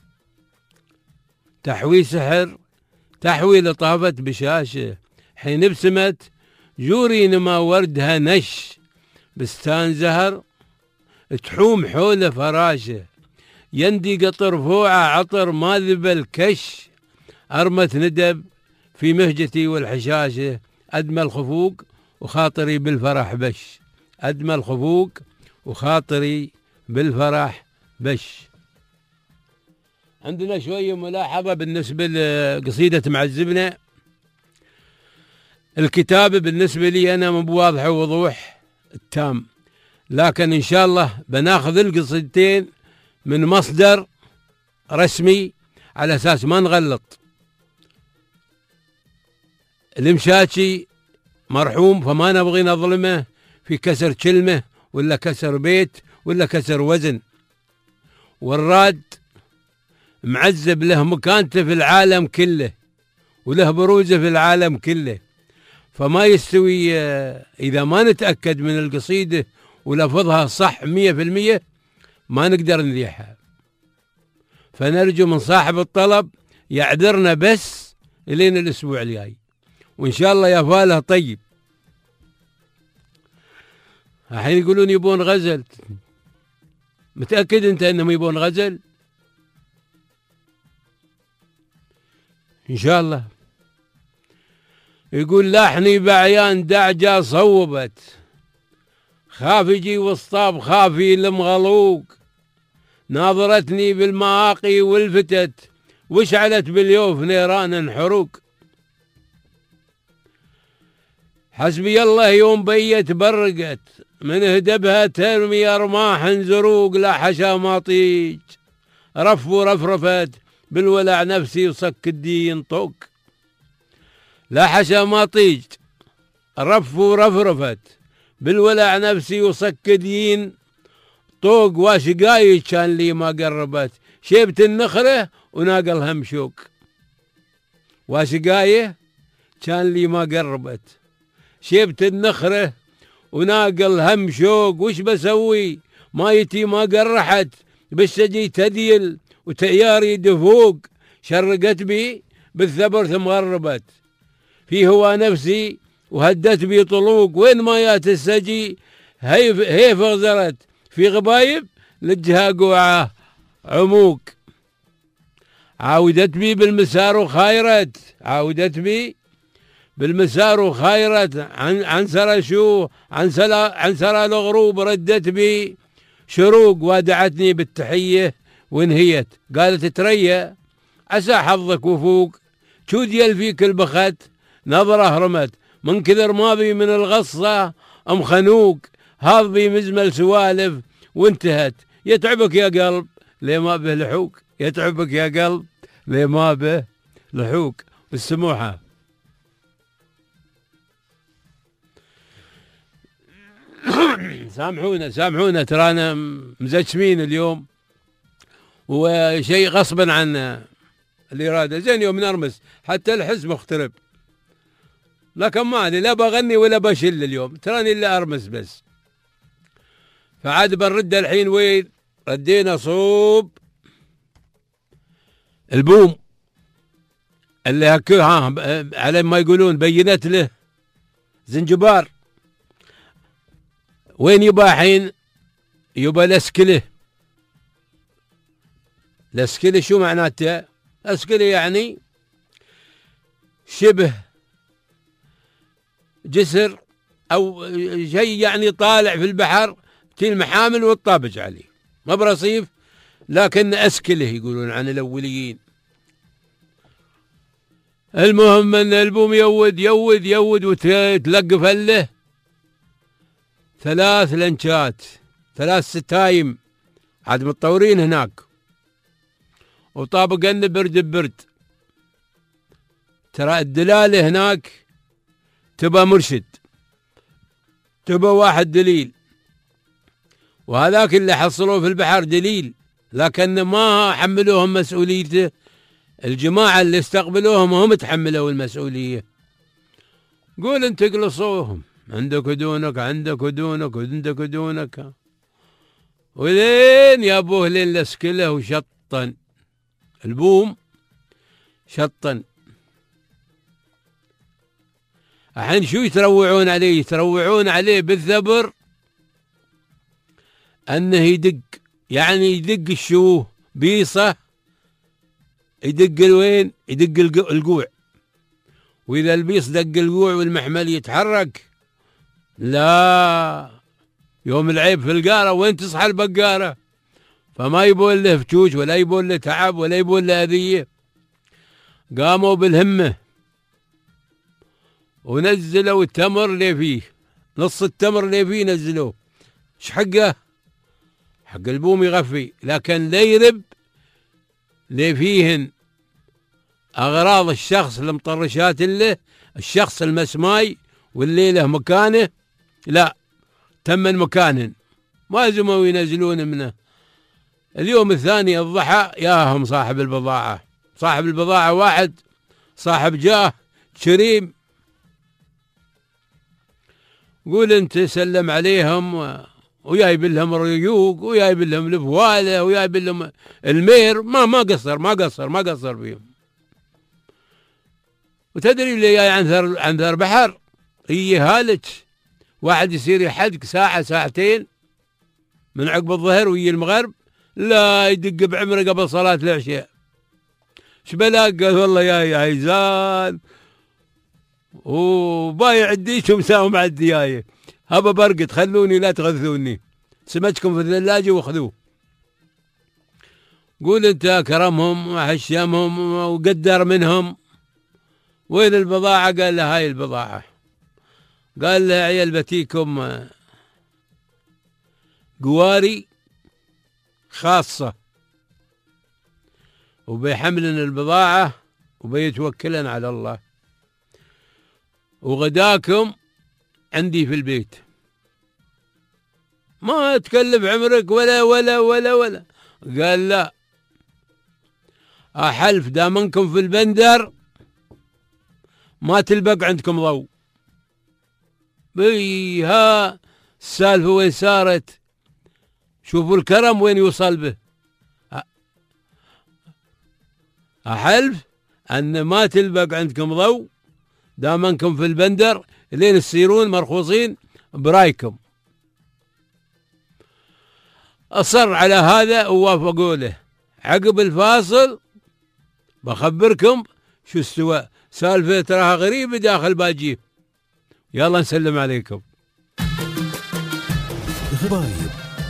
تحوي سحر تحوي لطافة بشاشة. حين ابسمت جوري نما وردها نش. بستان زهر تحوم حول فراشة. يندي قطر فوعة عطر ما ذبل كش. أرمت ندب في مهجتي والحشاشة. أدمى الخفوق وخاطري بالفرح بش. أدمى الخفوق وخاطري بالفرح بش. عندنا شوية ملاحظة بالنسبة لقصيدة معذبنا. الكتابة بالنسبة لي أنا مو بواضحة ووضوح التام، لكن إن شاء الله بناخذ القصيدتين من مصدر رسمي على أساس ما نغلط. المشاكي مرحوم فما نبغي نظلمه في كسر كلمة ولا كسر بيت ولا كسر وزن، والراد معذب له مكانته في العالم كله وله بروزه في العالم كله، فما يستوي إذا ما نتأكد من القصيدة ولفظها صح مية في المية ما نقدر نذيعها. فنرجو من صاحب الطلب يعذرنا بس إلين الأسبوع الجاي، وإن شاء الله يا فاله طيب. الحين يقولون يبون غزل، متأكد أنت أنهم يبون غزل؟ إن شاء الله. يقول لحني بعيان دعجة صوبت، خاف يجي وسطاب خافي المغلوق، ناظرتني بالمواقي والفتت، وشعلت باليوف نيران انحروق. حسبي الله يوم بيت برقت، من هدبها ترمي أرماح زروق، لا حشا ما طيج رف ورفرفت، بالولع نفسي وصك الدين طوق. لا حشا ما طيج رف ورفرفت، بالولع نفسي وصك دين طوق. واشقاي كان لي ما قربت، شيبت النخرة وناقلها مشوق. واشقاي كان لي ما قربت، شيبت النخرة وناقلها مشوق. وش بسوي مايتي ما قرحت، بالشجي تديل وتياري دفوق. شرقت بي بالثبر ثم غربت، في هوا نفسي وهدت بي طلوق. وين مايات السجي هيف هيف غزرت، في غبايب لجها قوعة عموق. عاودت بي بالمسار وخايرت، عاودت بي بالمسار وخايرت. عن عن سرى شو عن سرى عن سرى الغروب، ردت بي شروق. ودعتني بالتحية وانهيت، قالت تريا عسى حظك وفوق. شو ديال فيك البخت نظرة رمت، من كثر ما بي من الغصة ام خنوق. هاض بي مزمل سوالف وانتهت، يتعبك يا قلب ليه ما به لحوق، يتعبك يا قلب ليه ما به لحوق. بالسموحة. سامحونا سامحونا ترانا مزجمين اليوم، وشيء غصبا عن الإرادة. زين يوم نرمس حتى الحس مخترب، لكن ما علي، لا بغني ولا بشل اليوم، تراني إلا أرمس بس. فعاد بنرد الحين وين ردينا صوب البوم اللي هكو ها على ما يقولون بينت له زنجبار. وين يبا حين يبا الاسكله. الاسكله شو معناته؟ الاسكله يعني شبه جسر او شيء يعني طالع في البحر، تي المحامل والطابج عليه، ما برصيف لكن اسكله يقولون عن الاوليين. المهم ان البوم يود يود يود وتلقف له ثلاث لنشات، ثلاث ستايم عاد متطورين هناك، وطابق انه برد ببرد. ترى الدلالة هناك تبى مرشد، تبى واحد دليل، وهذاك اللي حصلوه في البحر دليل، لكن ما حملوهم مسؤوليته. الجماعة اللي استقبلوهم هم تحملوا المسؤولية. قول انت اقلصوهم، عندك ودونك عندك ودونك وعندك ودونك، ولين يا ابوه لين لسكله وشطن البوم شطن. الحين شو يتروعون عليه؟ يتروعون عليه بالثبر انه يدق، يعني يدق الشوه بيصه، يدق الوين؟ يدق القوع. واذا البيص دق القوع والمحمل يتحرك، لا يوم العيب في القارة وين تصحى البقارة؟ فما يبون له فتوش ولا يبون له تعب ولا يبون له أذية. قاموا بالهمة ونزلوا التمر اللي فيه، نص التمر اللي فيه نزلوه. ايش حقه؟ حق البوم يغفي، لكن لا يرب اللي فيهن أغراض الشخص المطرشات له، الشخص المسماي واللي له مكانه، لا تمن مكانهن ما زموا ينزلون منه. اليوم الثاني الضحى ياهم صاحب البضاعة، صاحب البضاعة واحد صاحب جاه كريم، قول انت سلم عليهم ويايب لهم ريوق ويايب لهم الفواله ويايب لهم المير، ما ما قصر ما قصر ما قصر فيهم. وتدري اللي جاي عن ثر عن ثر بحر هي هالك واحد يصير يحدق ساعه ساعتين من عقب الظهر ويجي المغرب، لا يدق بعمره قبل صلاه العشاء. ايش بلاك؟ قال والله يا عيزان وبايع الديش ومساوم على الديايه، هبا برقد خلوني لا تغثوني، سمككم في الثلاجه وخذوه. قول انت كرمهم وحشمهم وقدر منهم، وين البضاعه؟ قال له هاي البضاعه. قال له عيال بتيكم قواري خاصه وبيحملن البضاعه وبيتوكلن على الله، وغداكم عندي في البيت، ما تكلف عمرك ولا ولا ولا ولا. قال لا، أحلف دامنكم في البندر ما تلبق عندكم ضوء. بيها السالفة وين صارت، شوفوا الكرم وين يوصل به. أحلف أن ما تلبق عندكم ضوء دامنكم في البندر لين تصيرون مرخوصين برايكم. أصر على هذا ووافقوا له. عقب الفاصل بخبركم شو استوى، سالفة تراها غريبة داخل باجيه. يلا نسلم عليكم. غبايب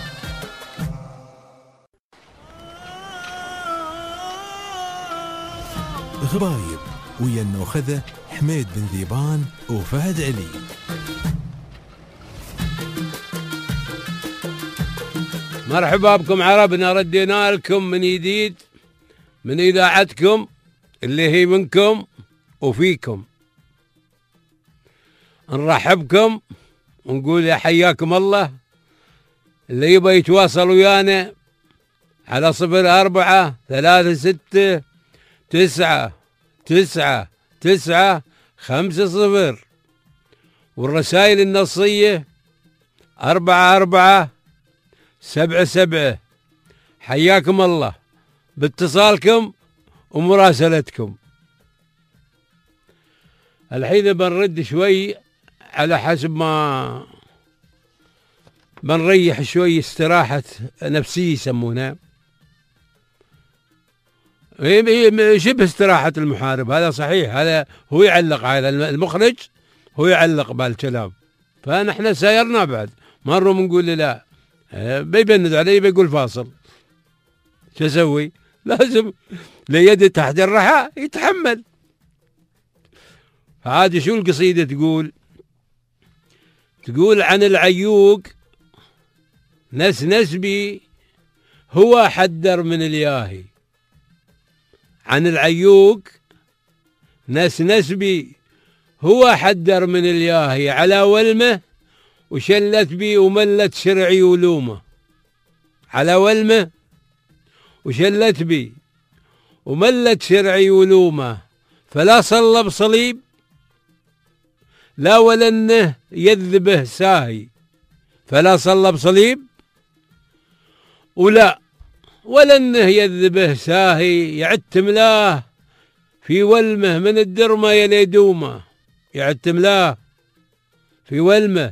غبايب ويا النوخذة حميد بن ذيبان وفهد علي. مرحبا بكم عربنا، ردينا لكم من جديد من إذاعتكم اللي هي منكم وفيكم. نرحبكم ونقول يا حياكم الله. اللي يبغى يتواصل ويانا على صفر أربعة ثلاثة ستة تسعة تسعة تسعة خمسة صفر، والرسائل النصية أربعة أربعة سبعة سبعة. حياكم الله باتصالكم ومراسلتكم. الحين بنرد شوي على حسب ما بنريح شوي، استراحة نفسية يسمونها، شبه استراحة المحارب. هذا صحيح، هذا هو يعلق على المخرج، هو يعلق بالكلام، فنحن سايرنا بعد مرة بنقول لا، بيبند علي بيقول فاصل. شو اسوي؟ لازم ليد تحت الرحى يتحمل. هذه شو القصيدة تقول؟ تقول عن العيوق نس نسبي هو حدر من الياهي. عن العيوق نس نسبي هو حدر من الياهي، على ولمه وشلت بي وملت شرعي ولومه. على ولمه وشلت بي وملت شرعي ولومه، فلا صلى بصليب لا ولنه يذبه ساهي. فلا صلى بصليب ولا ولنه يذبه ساهي، يعتملاه في ولمه من الدرمة يلي دومه. يعتملاه في ولمه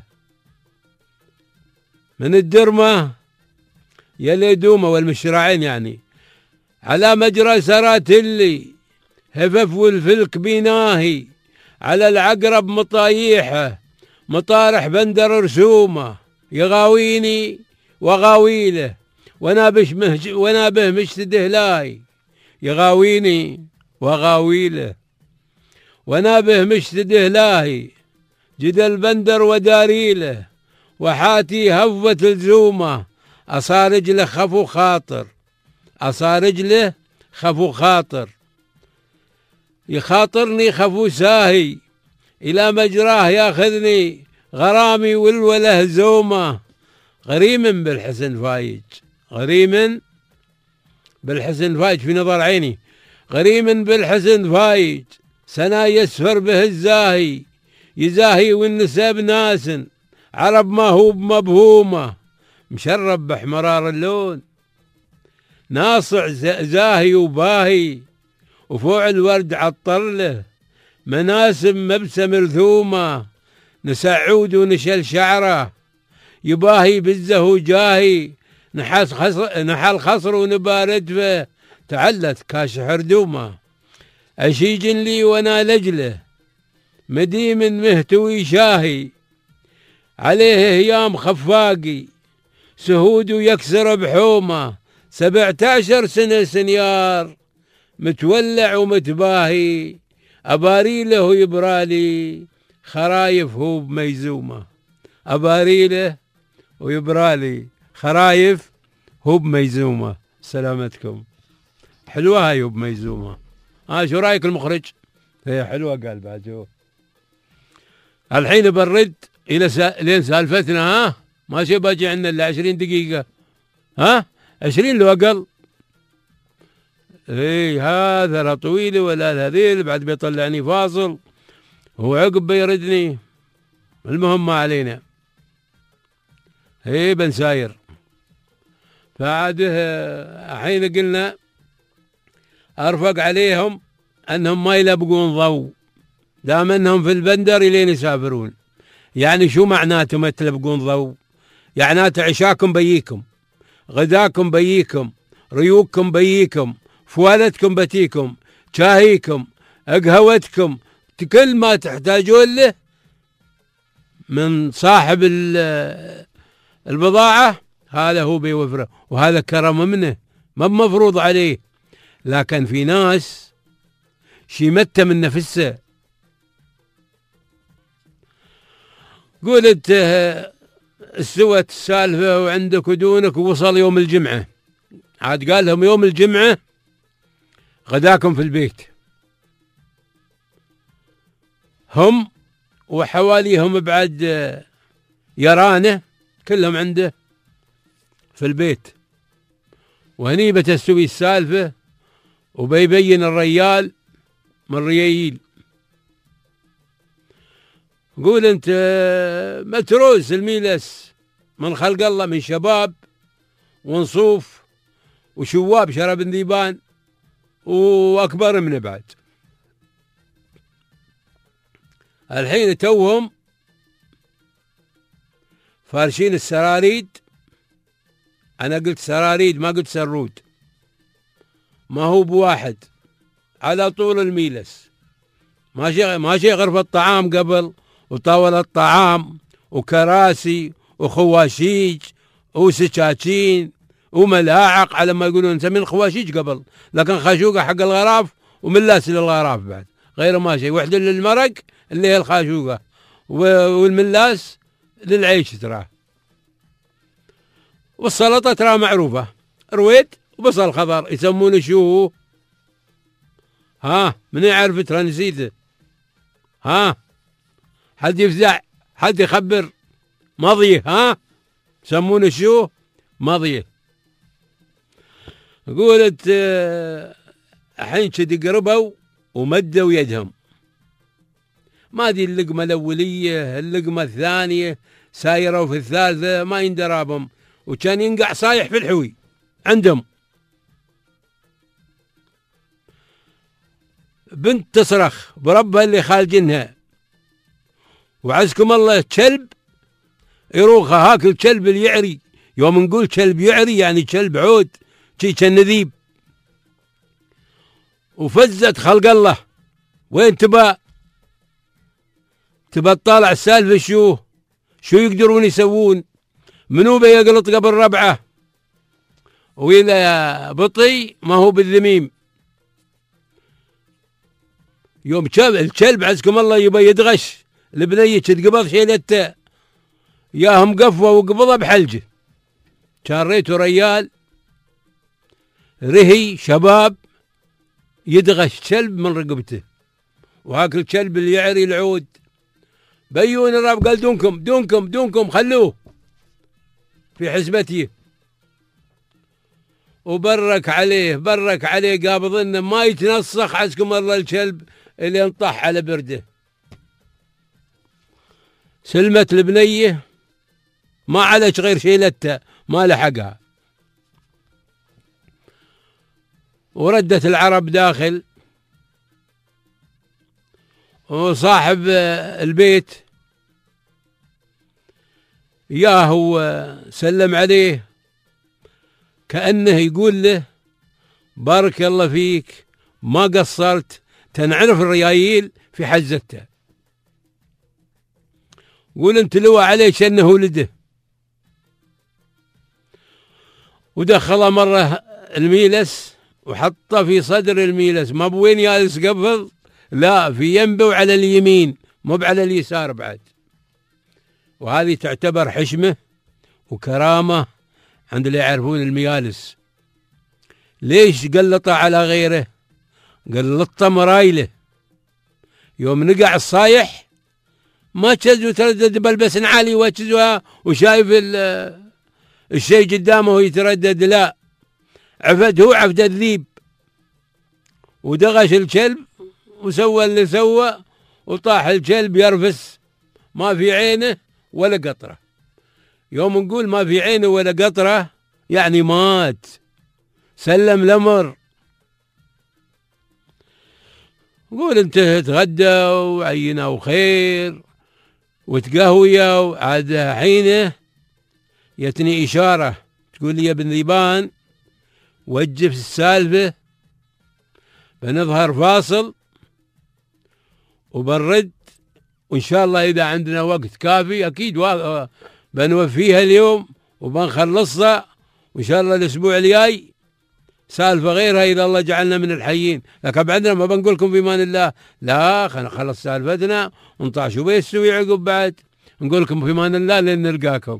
من الدرمة يلي دومه، والمشراعين يعني. على مجرى سرات اللي هفف والفلك بيناهي، على العقرب مطايحه مطارح بندر رسومه. يغاويني وغاويله وانا بش مهج وانا به مشتده لاي. يغاويني وغاويله ونابه مشتده لاهي جد البندر وداريله وحاتي هفة الزومة أصار رجله خفو خاطر أصار رجله خفو خاطر يخاطرني خفو ساهي إلى مجراه ياخذني غرامي والوله زومة غريم بالحسن فايج غريم بالحسن فايج في نظر عيني غريم بالحسن فايج سنا يسفر به الزاهي يزاهي والنسب ناس عرب ما هو بمبهومه مشرب بحمرار اللون ناصع زاهي وباهي وفوع الورد عطر له مناسم مبسم رثومه نسعود ونشل شعره يباهي بزه وجاهي نحس خصر نحل خصر ونباردفه تعلت كاش حردومه أشيج لي وانا لجله مديم مهتوي شاهي عليه هيام خفاقي سهود يكسر بحومه سبعة عشر سنة سنيار متولع ومتباهي أباريله يبرالي خرايف هو بميزومه أباريله ويبرالي خرايف هو بميزومه. سلامتكم. حلوة هاي بميزومه. ها شو رايك المخرج؟ هي حلوة قال بعد شو. الحين برد الى سا... لين سالفتنا. ها ماشي باجي عندنا الا عشرين دقيقة. ها عشرين لو اقل. اي هذا لا طويل ولا هذيل بعد بيطلعني فاصل وعقب بيردني. المهم ما علينا. اي بنساير. فعاده الحين قلنا ارفق عليهم انهم ما يلبقون ضوء دام انهم في البندر الين يسافرون. يعني شو معناته ما تلبقون ضوء؟ يعناته عشاكم بييكم، غداكم بييكم، ريوقكم بييكم، فوالتكم بتيكم، شاهيكم، قهوتكم، كل ما تحتاجون له من صاحب البضاعة هذا هو بيوفره، وهذا كرم منه ما مفروض عليه. لكن في ناس شيمته من نفسه. قلت استوت السالفة وعندك ودونك ووصل يوم الجمعة. عاد قال لهم يوم الجمعة غداكم في البيت. هم وحواليهم بعد يرانه كلهم عنده في البيت. وهني بتستوي السالفة وبيبين الريال من ريايل. قول انت متروس الميلس من خلق الله من شباب ونصوف وشواب شرب ذيبان واكبر من بعد. الحين توهم فارشين السراريد. انا قلت سراريد ما قلت سرود. ما هو بواحد على طول الميلس. ماشي ماشي غرفة الطعام قبل وطاولة الطعام وكراسي وخواشيج وسكاكين وملاعق على ما يقولون نسمين خواشيج قبل، لكن خاشوقة حق الغراف وملاس للغراف بعد غير ما شيء. وحدة للمرق اللي هي الخاشوقة والملاس للعيش تراه. والسلطة ترى معروفة رويد وبصل خضر يسمونه شو؟ ها من يعرف ترى نسيته. ها حد يفزع حد يخبر. مضيه. ها يسمونه شو؟ مضيه. قولت الحين كذي قربوا ومدوا يدهم. ما دي اللقمة الأولية اللقمة الثانية سايروا في الثالثة ما يندرابهم وكان ينقع صايح في الحوي عندهم. بنت تصرخ بربها اللي خالجنها وعزكم الله كلب يروخها. هاك الكلب اللي يعري. يوم نقول كلب يعري يعني كلب عود شي كالنذيب. وفزت خلق الله. وين تبا تبا تطالع السالفة شو شو يقدرون يسوون. منو بيقلط قبل ربعه وإذا بطي ما هو بالذميم. يوم شاف الكلب عزكم الله يبى يدغش البنية تقبض شيلته ياهم قفوه وقبضه بحلجه. كان ريته ريال رهي شباب يدغش كلب من رقبته، وهاك الكلب اللي يعري العود بيون الراب قال دونكم دونكم دونكم خلوه في حسبتي، وبرك عليه برك عليه قابض انه ما يتنسخ عزكم الله الكلب اللي انطح على برده. سلمت البنيه ما عليك غير شيلتها ما لحقها، وردت العرب داخل، وصاحب البيت ياهو سلم عليه كأنه يقول له بارك الله فيك ما قصرت، تنعرف الريايل في حزته، قول انت لوى عليه شنه ولده. ودخل مرة الميلس وحطه في صدر الميلس، ما بوين جالس قبل، لا في ينبه وعلى اليمين مو على اليسار بعد. وهذه تعتبر حشمة وكرامة عند اللي يعرفون الميالس. ليش قلطه على غيره؟ قلطه مرايله، يوم نقع الصايح ما تشز وتردد بلبس عالي وتشزها وشايف الشيء قدامه يتردد، لا عفد هو عفد الذيب، ودغش الكلب وسوى اللي سوى، وطاح الكلب يرفس ما في عينه ولا قطرة. يوم نقول ما في عينه ولا قطرة يعني مات، سلم الأمر. قول انت تغدى وعينا وخير وتقهويا، عاد حينه يتني إشارة تقول لي يا ابن ذيبان وجف السالفة، بنظهر فاصل وبنرد، وإن شاء الله إذا عندنا وقت كافي أكيد بنوفيها اليوم وبنخلصها، وإن شاء الله الأسبوع الجاي سالفة غيرها إذا الله جعلنا من الحيين. لكن بعدنا ما بنقولكم في أمان الله، لا خلينا نخلص سالفتنا ونطلع شو بيستوي عقب بعد نقولكم في أمان الله لين نلقاكم.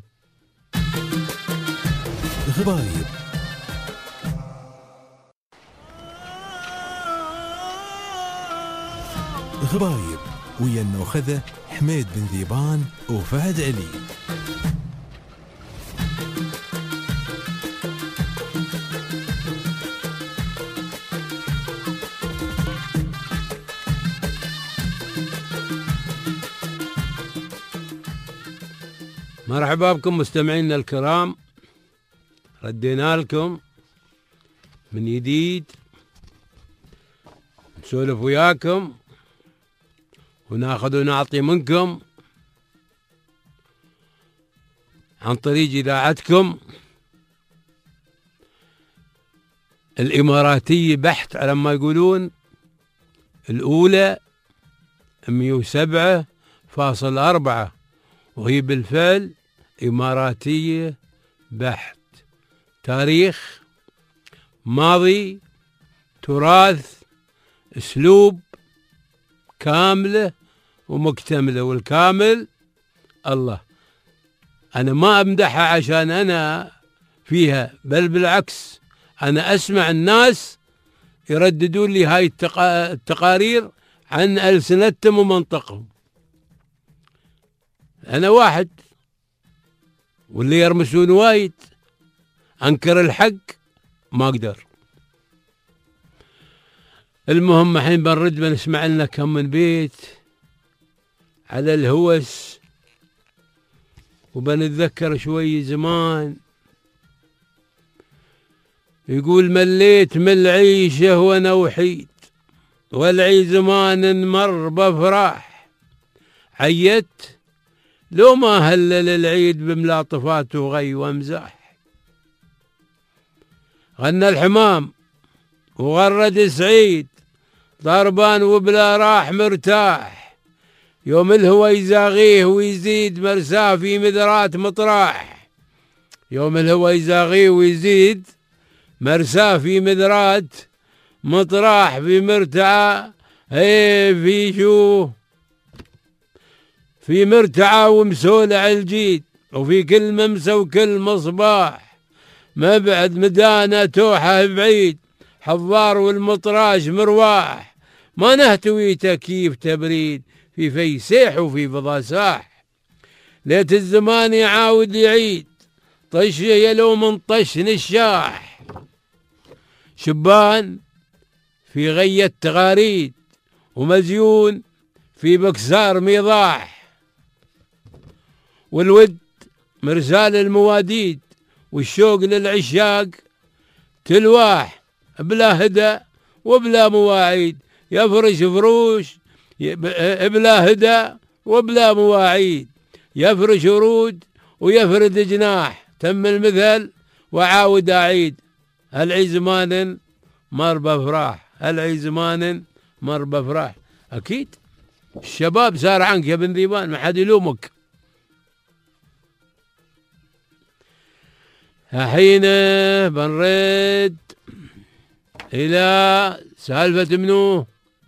غبايب غبايب ويا النوخذة حميد بن ذيبان وفهد علي. مرحبا بكم مستمعينا الكرام، ردينا لكم من جديد نسولف وياكم وناخذ ونعطي منكم عن طريق إذاعتكم الإماراتية بحت على ما يقولون، الأولى مئة وسبعة فاصلة أربعة، وهي بالفعل إماراتية بحت، تاريخ ماضي تراث أسلوب كاملة ومكتملة، والكامل الله. أنا ما أمدحها عشان أنا فيها، بل بالعكس أنا أسمع الناس يرددون لي هاي التقارير عن ألسنتهم ومنطقهم. أنا واحد واللي يرمسون وايد، أنكر الحق ما أقدر. المهم الحين بنرد بنسمع لنا كم من بيت على الهوس، وبنتذكر شوي زمان. يقول مليت من العيشة وأنا وحيد، والعي زمان مر بفراح، عيت لو ما هلل العيد بملاطفات وغي ومزاح. غنى الحمام وغرد سعيد، ضربان وبلا راح مرتاح، يوم الهوى يزاغيه ويزيد مرساه في مذرات مطراح. يوم الهوى يزاغيه ويزيد مرساه في مذرات مطراح، في مرتعى هي في شو في مرتعة ومسولع الجيد، وفي كل ممسى وكل مصباح، ما بعد مدانة توحة بعيد، حضار والمطراش مرواح، ما نهتوي تكييف تبريد، في في سيح وفي فضا ساح. ليت الزمان يعاود يعيد، طش يلو من طش نشاح، شبان في غية تغاريد، ومزيون في بكسار ميضاح، والود مرسال المواديد، والشوق للعشاق تلواح، بلا هدى وبلا مواعيد، يفرش فروش بلا هدى وبلا مواعيد، يفرش ورود ويفرد جناح، تم المثل وعاود أعيد، هالعي زمان مر بفراح، هالعي زمان مر بفراح. أكيد الشباب سار عنك يا بن ذيبان، ما حد يلومك. حين بنرد إلى سالفة منو؟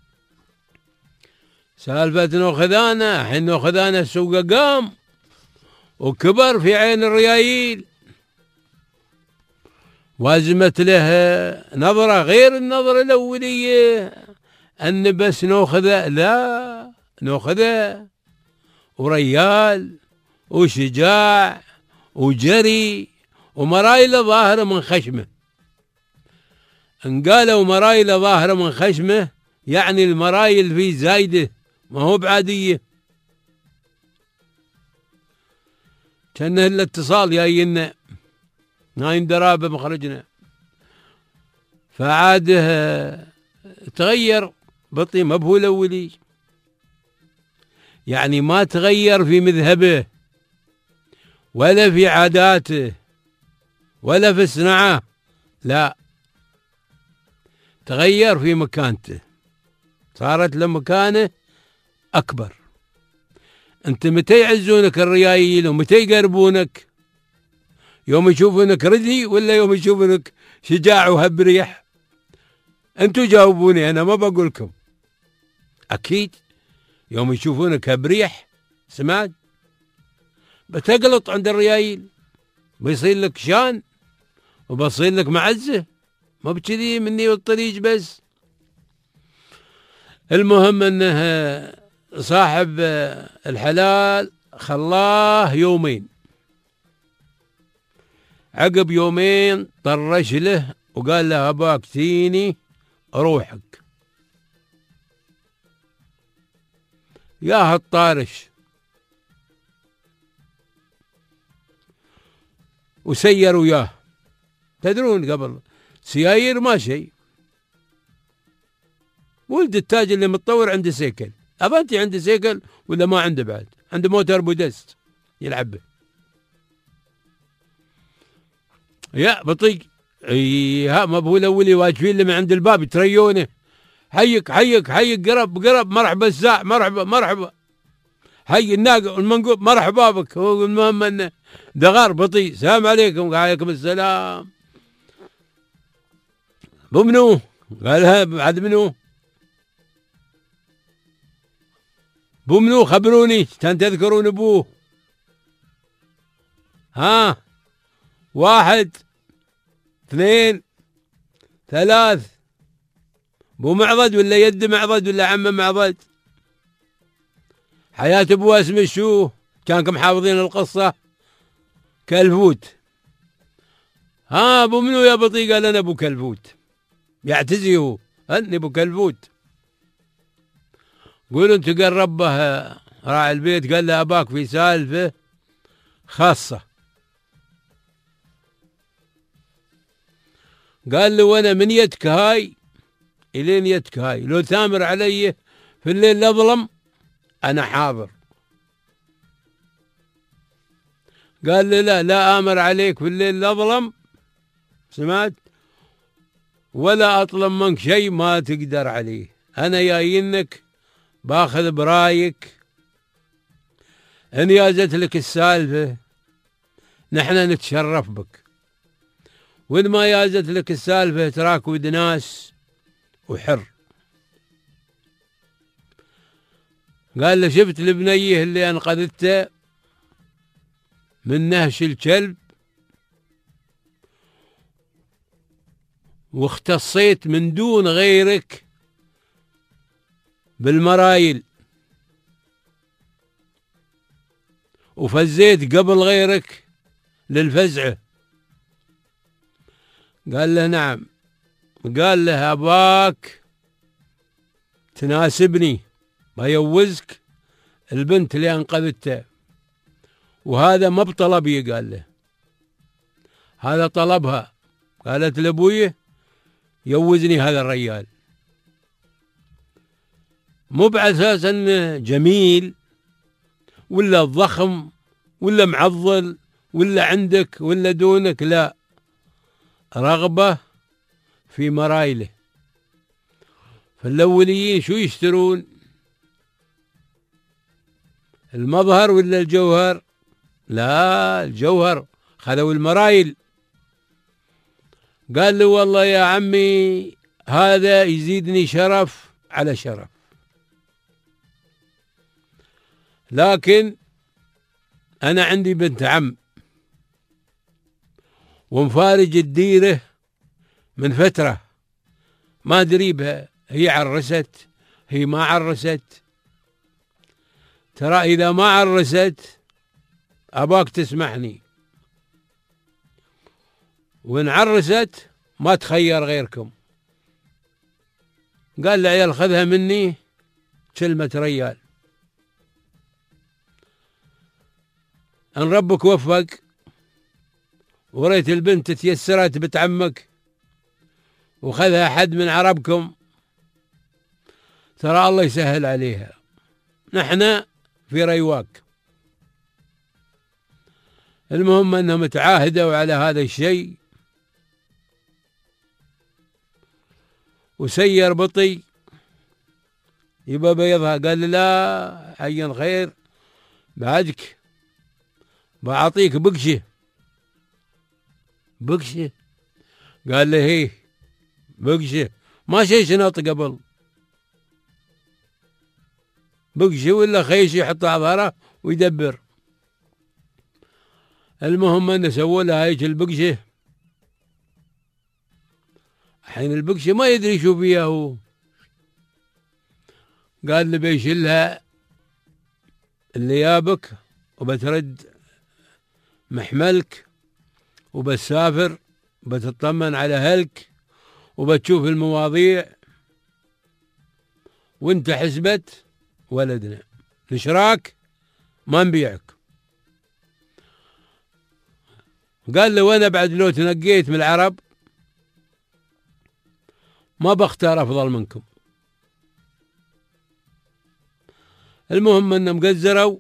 سالفة نوخذانة. حين نوخذانة السوق قام وكبر في عين الريايل، وازمت له نظرة غير النظرة الأولية، أن بس نوخذه، لا نوخذه وريال وشجاع وجري ومرايله ظاهرة من خشمه. ان قالوا مرايله ظاهرة من خشمه يعني المرايل فيه زايدة، ما هو بعادية. كان الاتصال جاينا نايم درابة مخرجنا، فعاده تغير بطي، ما بهو الأولي، يعني ما تغير في مذهبه ولا في عاداته ولا في صنعه، لا، تغير في مكانته، صارت له مكانه أكبر. أنت متى يعزونك الريايل ومتى يقربونك؟ يوم يشوفونك ردي ولا يوم يشوفونك شجاع وهبريح؟ أنتوا جاوبوني، أنا ما بقولكم. أكيد يوم يشوفونك هبريح، سمعت، بتقلط عند الريايل، بيصير لك شان وبصير لك معزة، ما بكذي مني والطريق بس. المهم أنه صاحب الحلال خلاه يومين، عقب يومين طرش له وقال له أباك تيني روحك. يا الطارش وسير وياه. تدرون قبل سيايير ما شيء، ولد التاج اللي متطور عنده سيكل، أبانتي عنده سيكل ولا ما عنده؟ بعد عنده موتر بودست يلعب به. يا بطيق اي ها ما بهو الاولي واقفين لما عند الباب يتريونه، حيك حيك حيك قرب قرب، مرحبا الساع، مرحبا مرحبا، حي الناقة المنقوب، مرحبا بك. هو المهم انه دغار بطيء، السلام عليكم. وعليكم السلام. بو منو؟ قالها بعد منو؟ بو منو؟ خبروني كان تذكرون ابوه. ها، واحد اثنين ثلاث، بو معضد ولا يد معضد ولا عم معضد؟ حياة ابوه اسمه شو؟ كانكم حافظين القصة؟ كلفوت. ها، ابو منو يا بطي؟ قال انا ابو كلفوت. يعتزي هو، اني ابو كلفوت. قولوا انت قال ربه راعي البيت، قال له اباك في سالفة خاصة. قال له وانا من يدك هاي الين يدك هاي، لو ثامر علي في الليل الاظلم انا حاضر. قال له لا لا امر عليك في الليل الاظلم، سمعت، ولا اطلب منك شيء ما تقدر عليه. انا جايينك باخذ برايك، ان يازت لك السالفة نحن نتشرف بك، وإن ما يازت لك السالفة تراك ود ناس وحر. قال له شفت البنيه اللي انقذته من نهش الكلب واختصيت من دون غيرك بالمرايل وفزيت قبل غيرك للفزعة. قال له نعم. قال له أباك تناسبني بيوزك البنت اللي أنقذتها، وهذا ما بطلبي. قال له هذا طلبها. قالت لأبويه يوزني هذا الرجال، مو بأساس أنه جميل ولا ضخم ولا معضل ولا عندك ولا دونك، لا، رغبة في مرايله. فالأوليين شو يشترون؟ المظهر ولا الجوهر؟ لا، الجوهر، خذوا المرايل. قال له والله يا عمي هذا يزيدني شرف على شرف، لكن أنا عندي بنت عم ومفارج الديرة من فترة، ما أدري بها هي عرست هي ما عرست. ترى إذا ما عرست أباك تسمحني، وإن عرست ما تخير غيركم. قال العيال خذها مني كلمة ريال. أن ربك وفق وريت البنت تيسرت بنت عمك وخذها حد من عربكم، ترى الله يسهل عليها. نحن في ريواك. المهم أنهم تعاهدوا على هذا الشيء، وسير بطي يبقى بيضها. قال لا حيا خير بعدك بعطيك بقشة. بقشة؟ قال له هي بقشة، ما شي شنط قبل، بقشة ولا خيش يحطها على ظهره ويدبر. المهم انه سووا لها هيك البقشة. حين البقشة ما يدري شو فيها هو. قال له بيشلها اللي يابك وبترد محملك وبتسافر وبتطمن على أهلك وبتشوف المواضيع، وانت حسبت ولدنا نشراك ما نبيعك. قال له وانا بعد لو تنقيت من العرب ما بختار افضل منكم. المهم انهم قزروا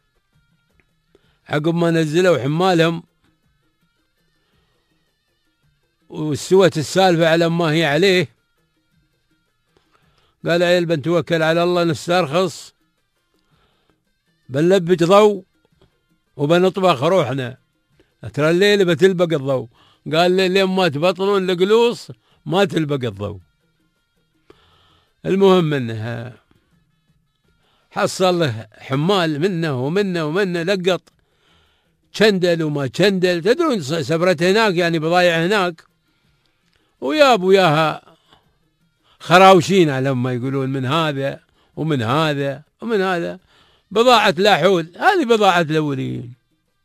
عقب ما نزلوا حمالهم واستوت السالفة على ما هي عليه. قال عيل بنتوكل على الله نسترخص بنلبج ضوء وبنطبخ روحنا، ترى الليل بتلبق الضوء. قال لي لين ما تبطلون القلوص ما تلبق الضوء. المهم انها حصل له حمال منه ومنه ومنه، لقط شندل وما شندل، تدرون سفرته هناك يعني بضايع هناك، وياب وياها خراوشين على ما يقولون، من هذا ومن هذا ومن هذا، بضاعة لا حول. هذه بضاعة الأولين.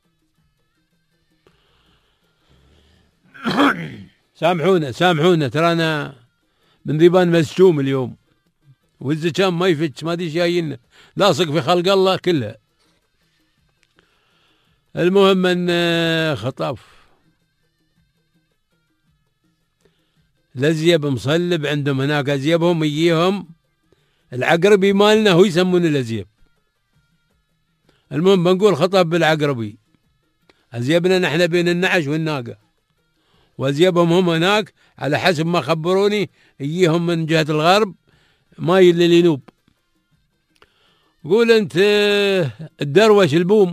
سامحونا سامحونا ترانا من ذيبان مسجوم اليوم، والزكام ما يفتش، ما ادري جايين لاصق في خلق الله كلها. المهم ان خطاف الازيب مصلب عندهم هناك، ازيبهم يجيهم العقربي مالنا هو يسمون الازيب. المهم بنقول خطب بالعقربي. ازيبنا نحن بين النعش والناقه، وازيبهم هم هناك على حسب ما خبروني يجيهم من جهه الغرب ماي اللي ينوب. قول انت الدروش البوم،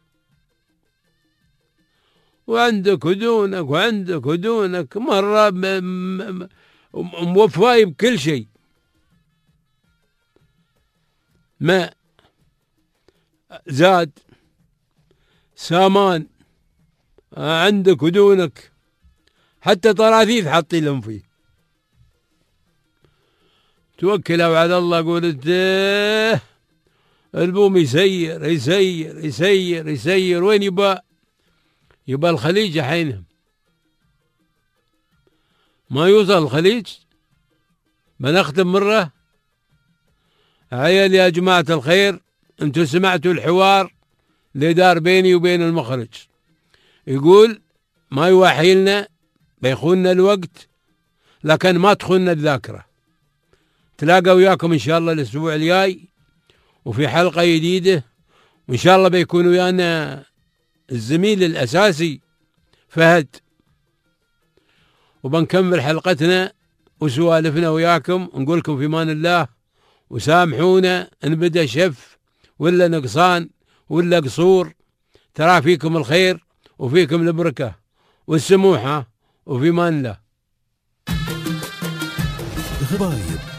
وعندك ودونك وعندك ودونك، مرة موفاي بكل شيء، ماء زاد سامان عندك ودونك، حتى طراثيث حاطين لهم فيه. توكلوا على الله، قلت اه البوم يسير يسير يسير يسير، وين يبقى؟ يبقى الخليج حينهم ما يوصل الخليج. بنختم مرة. عيال يا جماعة الخير، انتوا سمعتوا الحوار اللي دار بيني وبين المخرج، يقول ما يوحيلنا بيخوننا الوقت لكن ما تخوننا الذاكرة. تلاقى وياكم إن شاء الله الأسبوع الجاي وفي حلقة جديدة، وإن شاء الله بيكون ويانا الزميل الأساسي فهد، وبنكمل حلقتنا وسوالفنا وياكم. نقول لكم في امان الله، وسامحونا ان بدا شف ولا نقصان ولا قصور، ترى فيكم الخير وفيكم البركة والسموحة، وفي امان الله. غبايب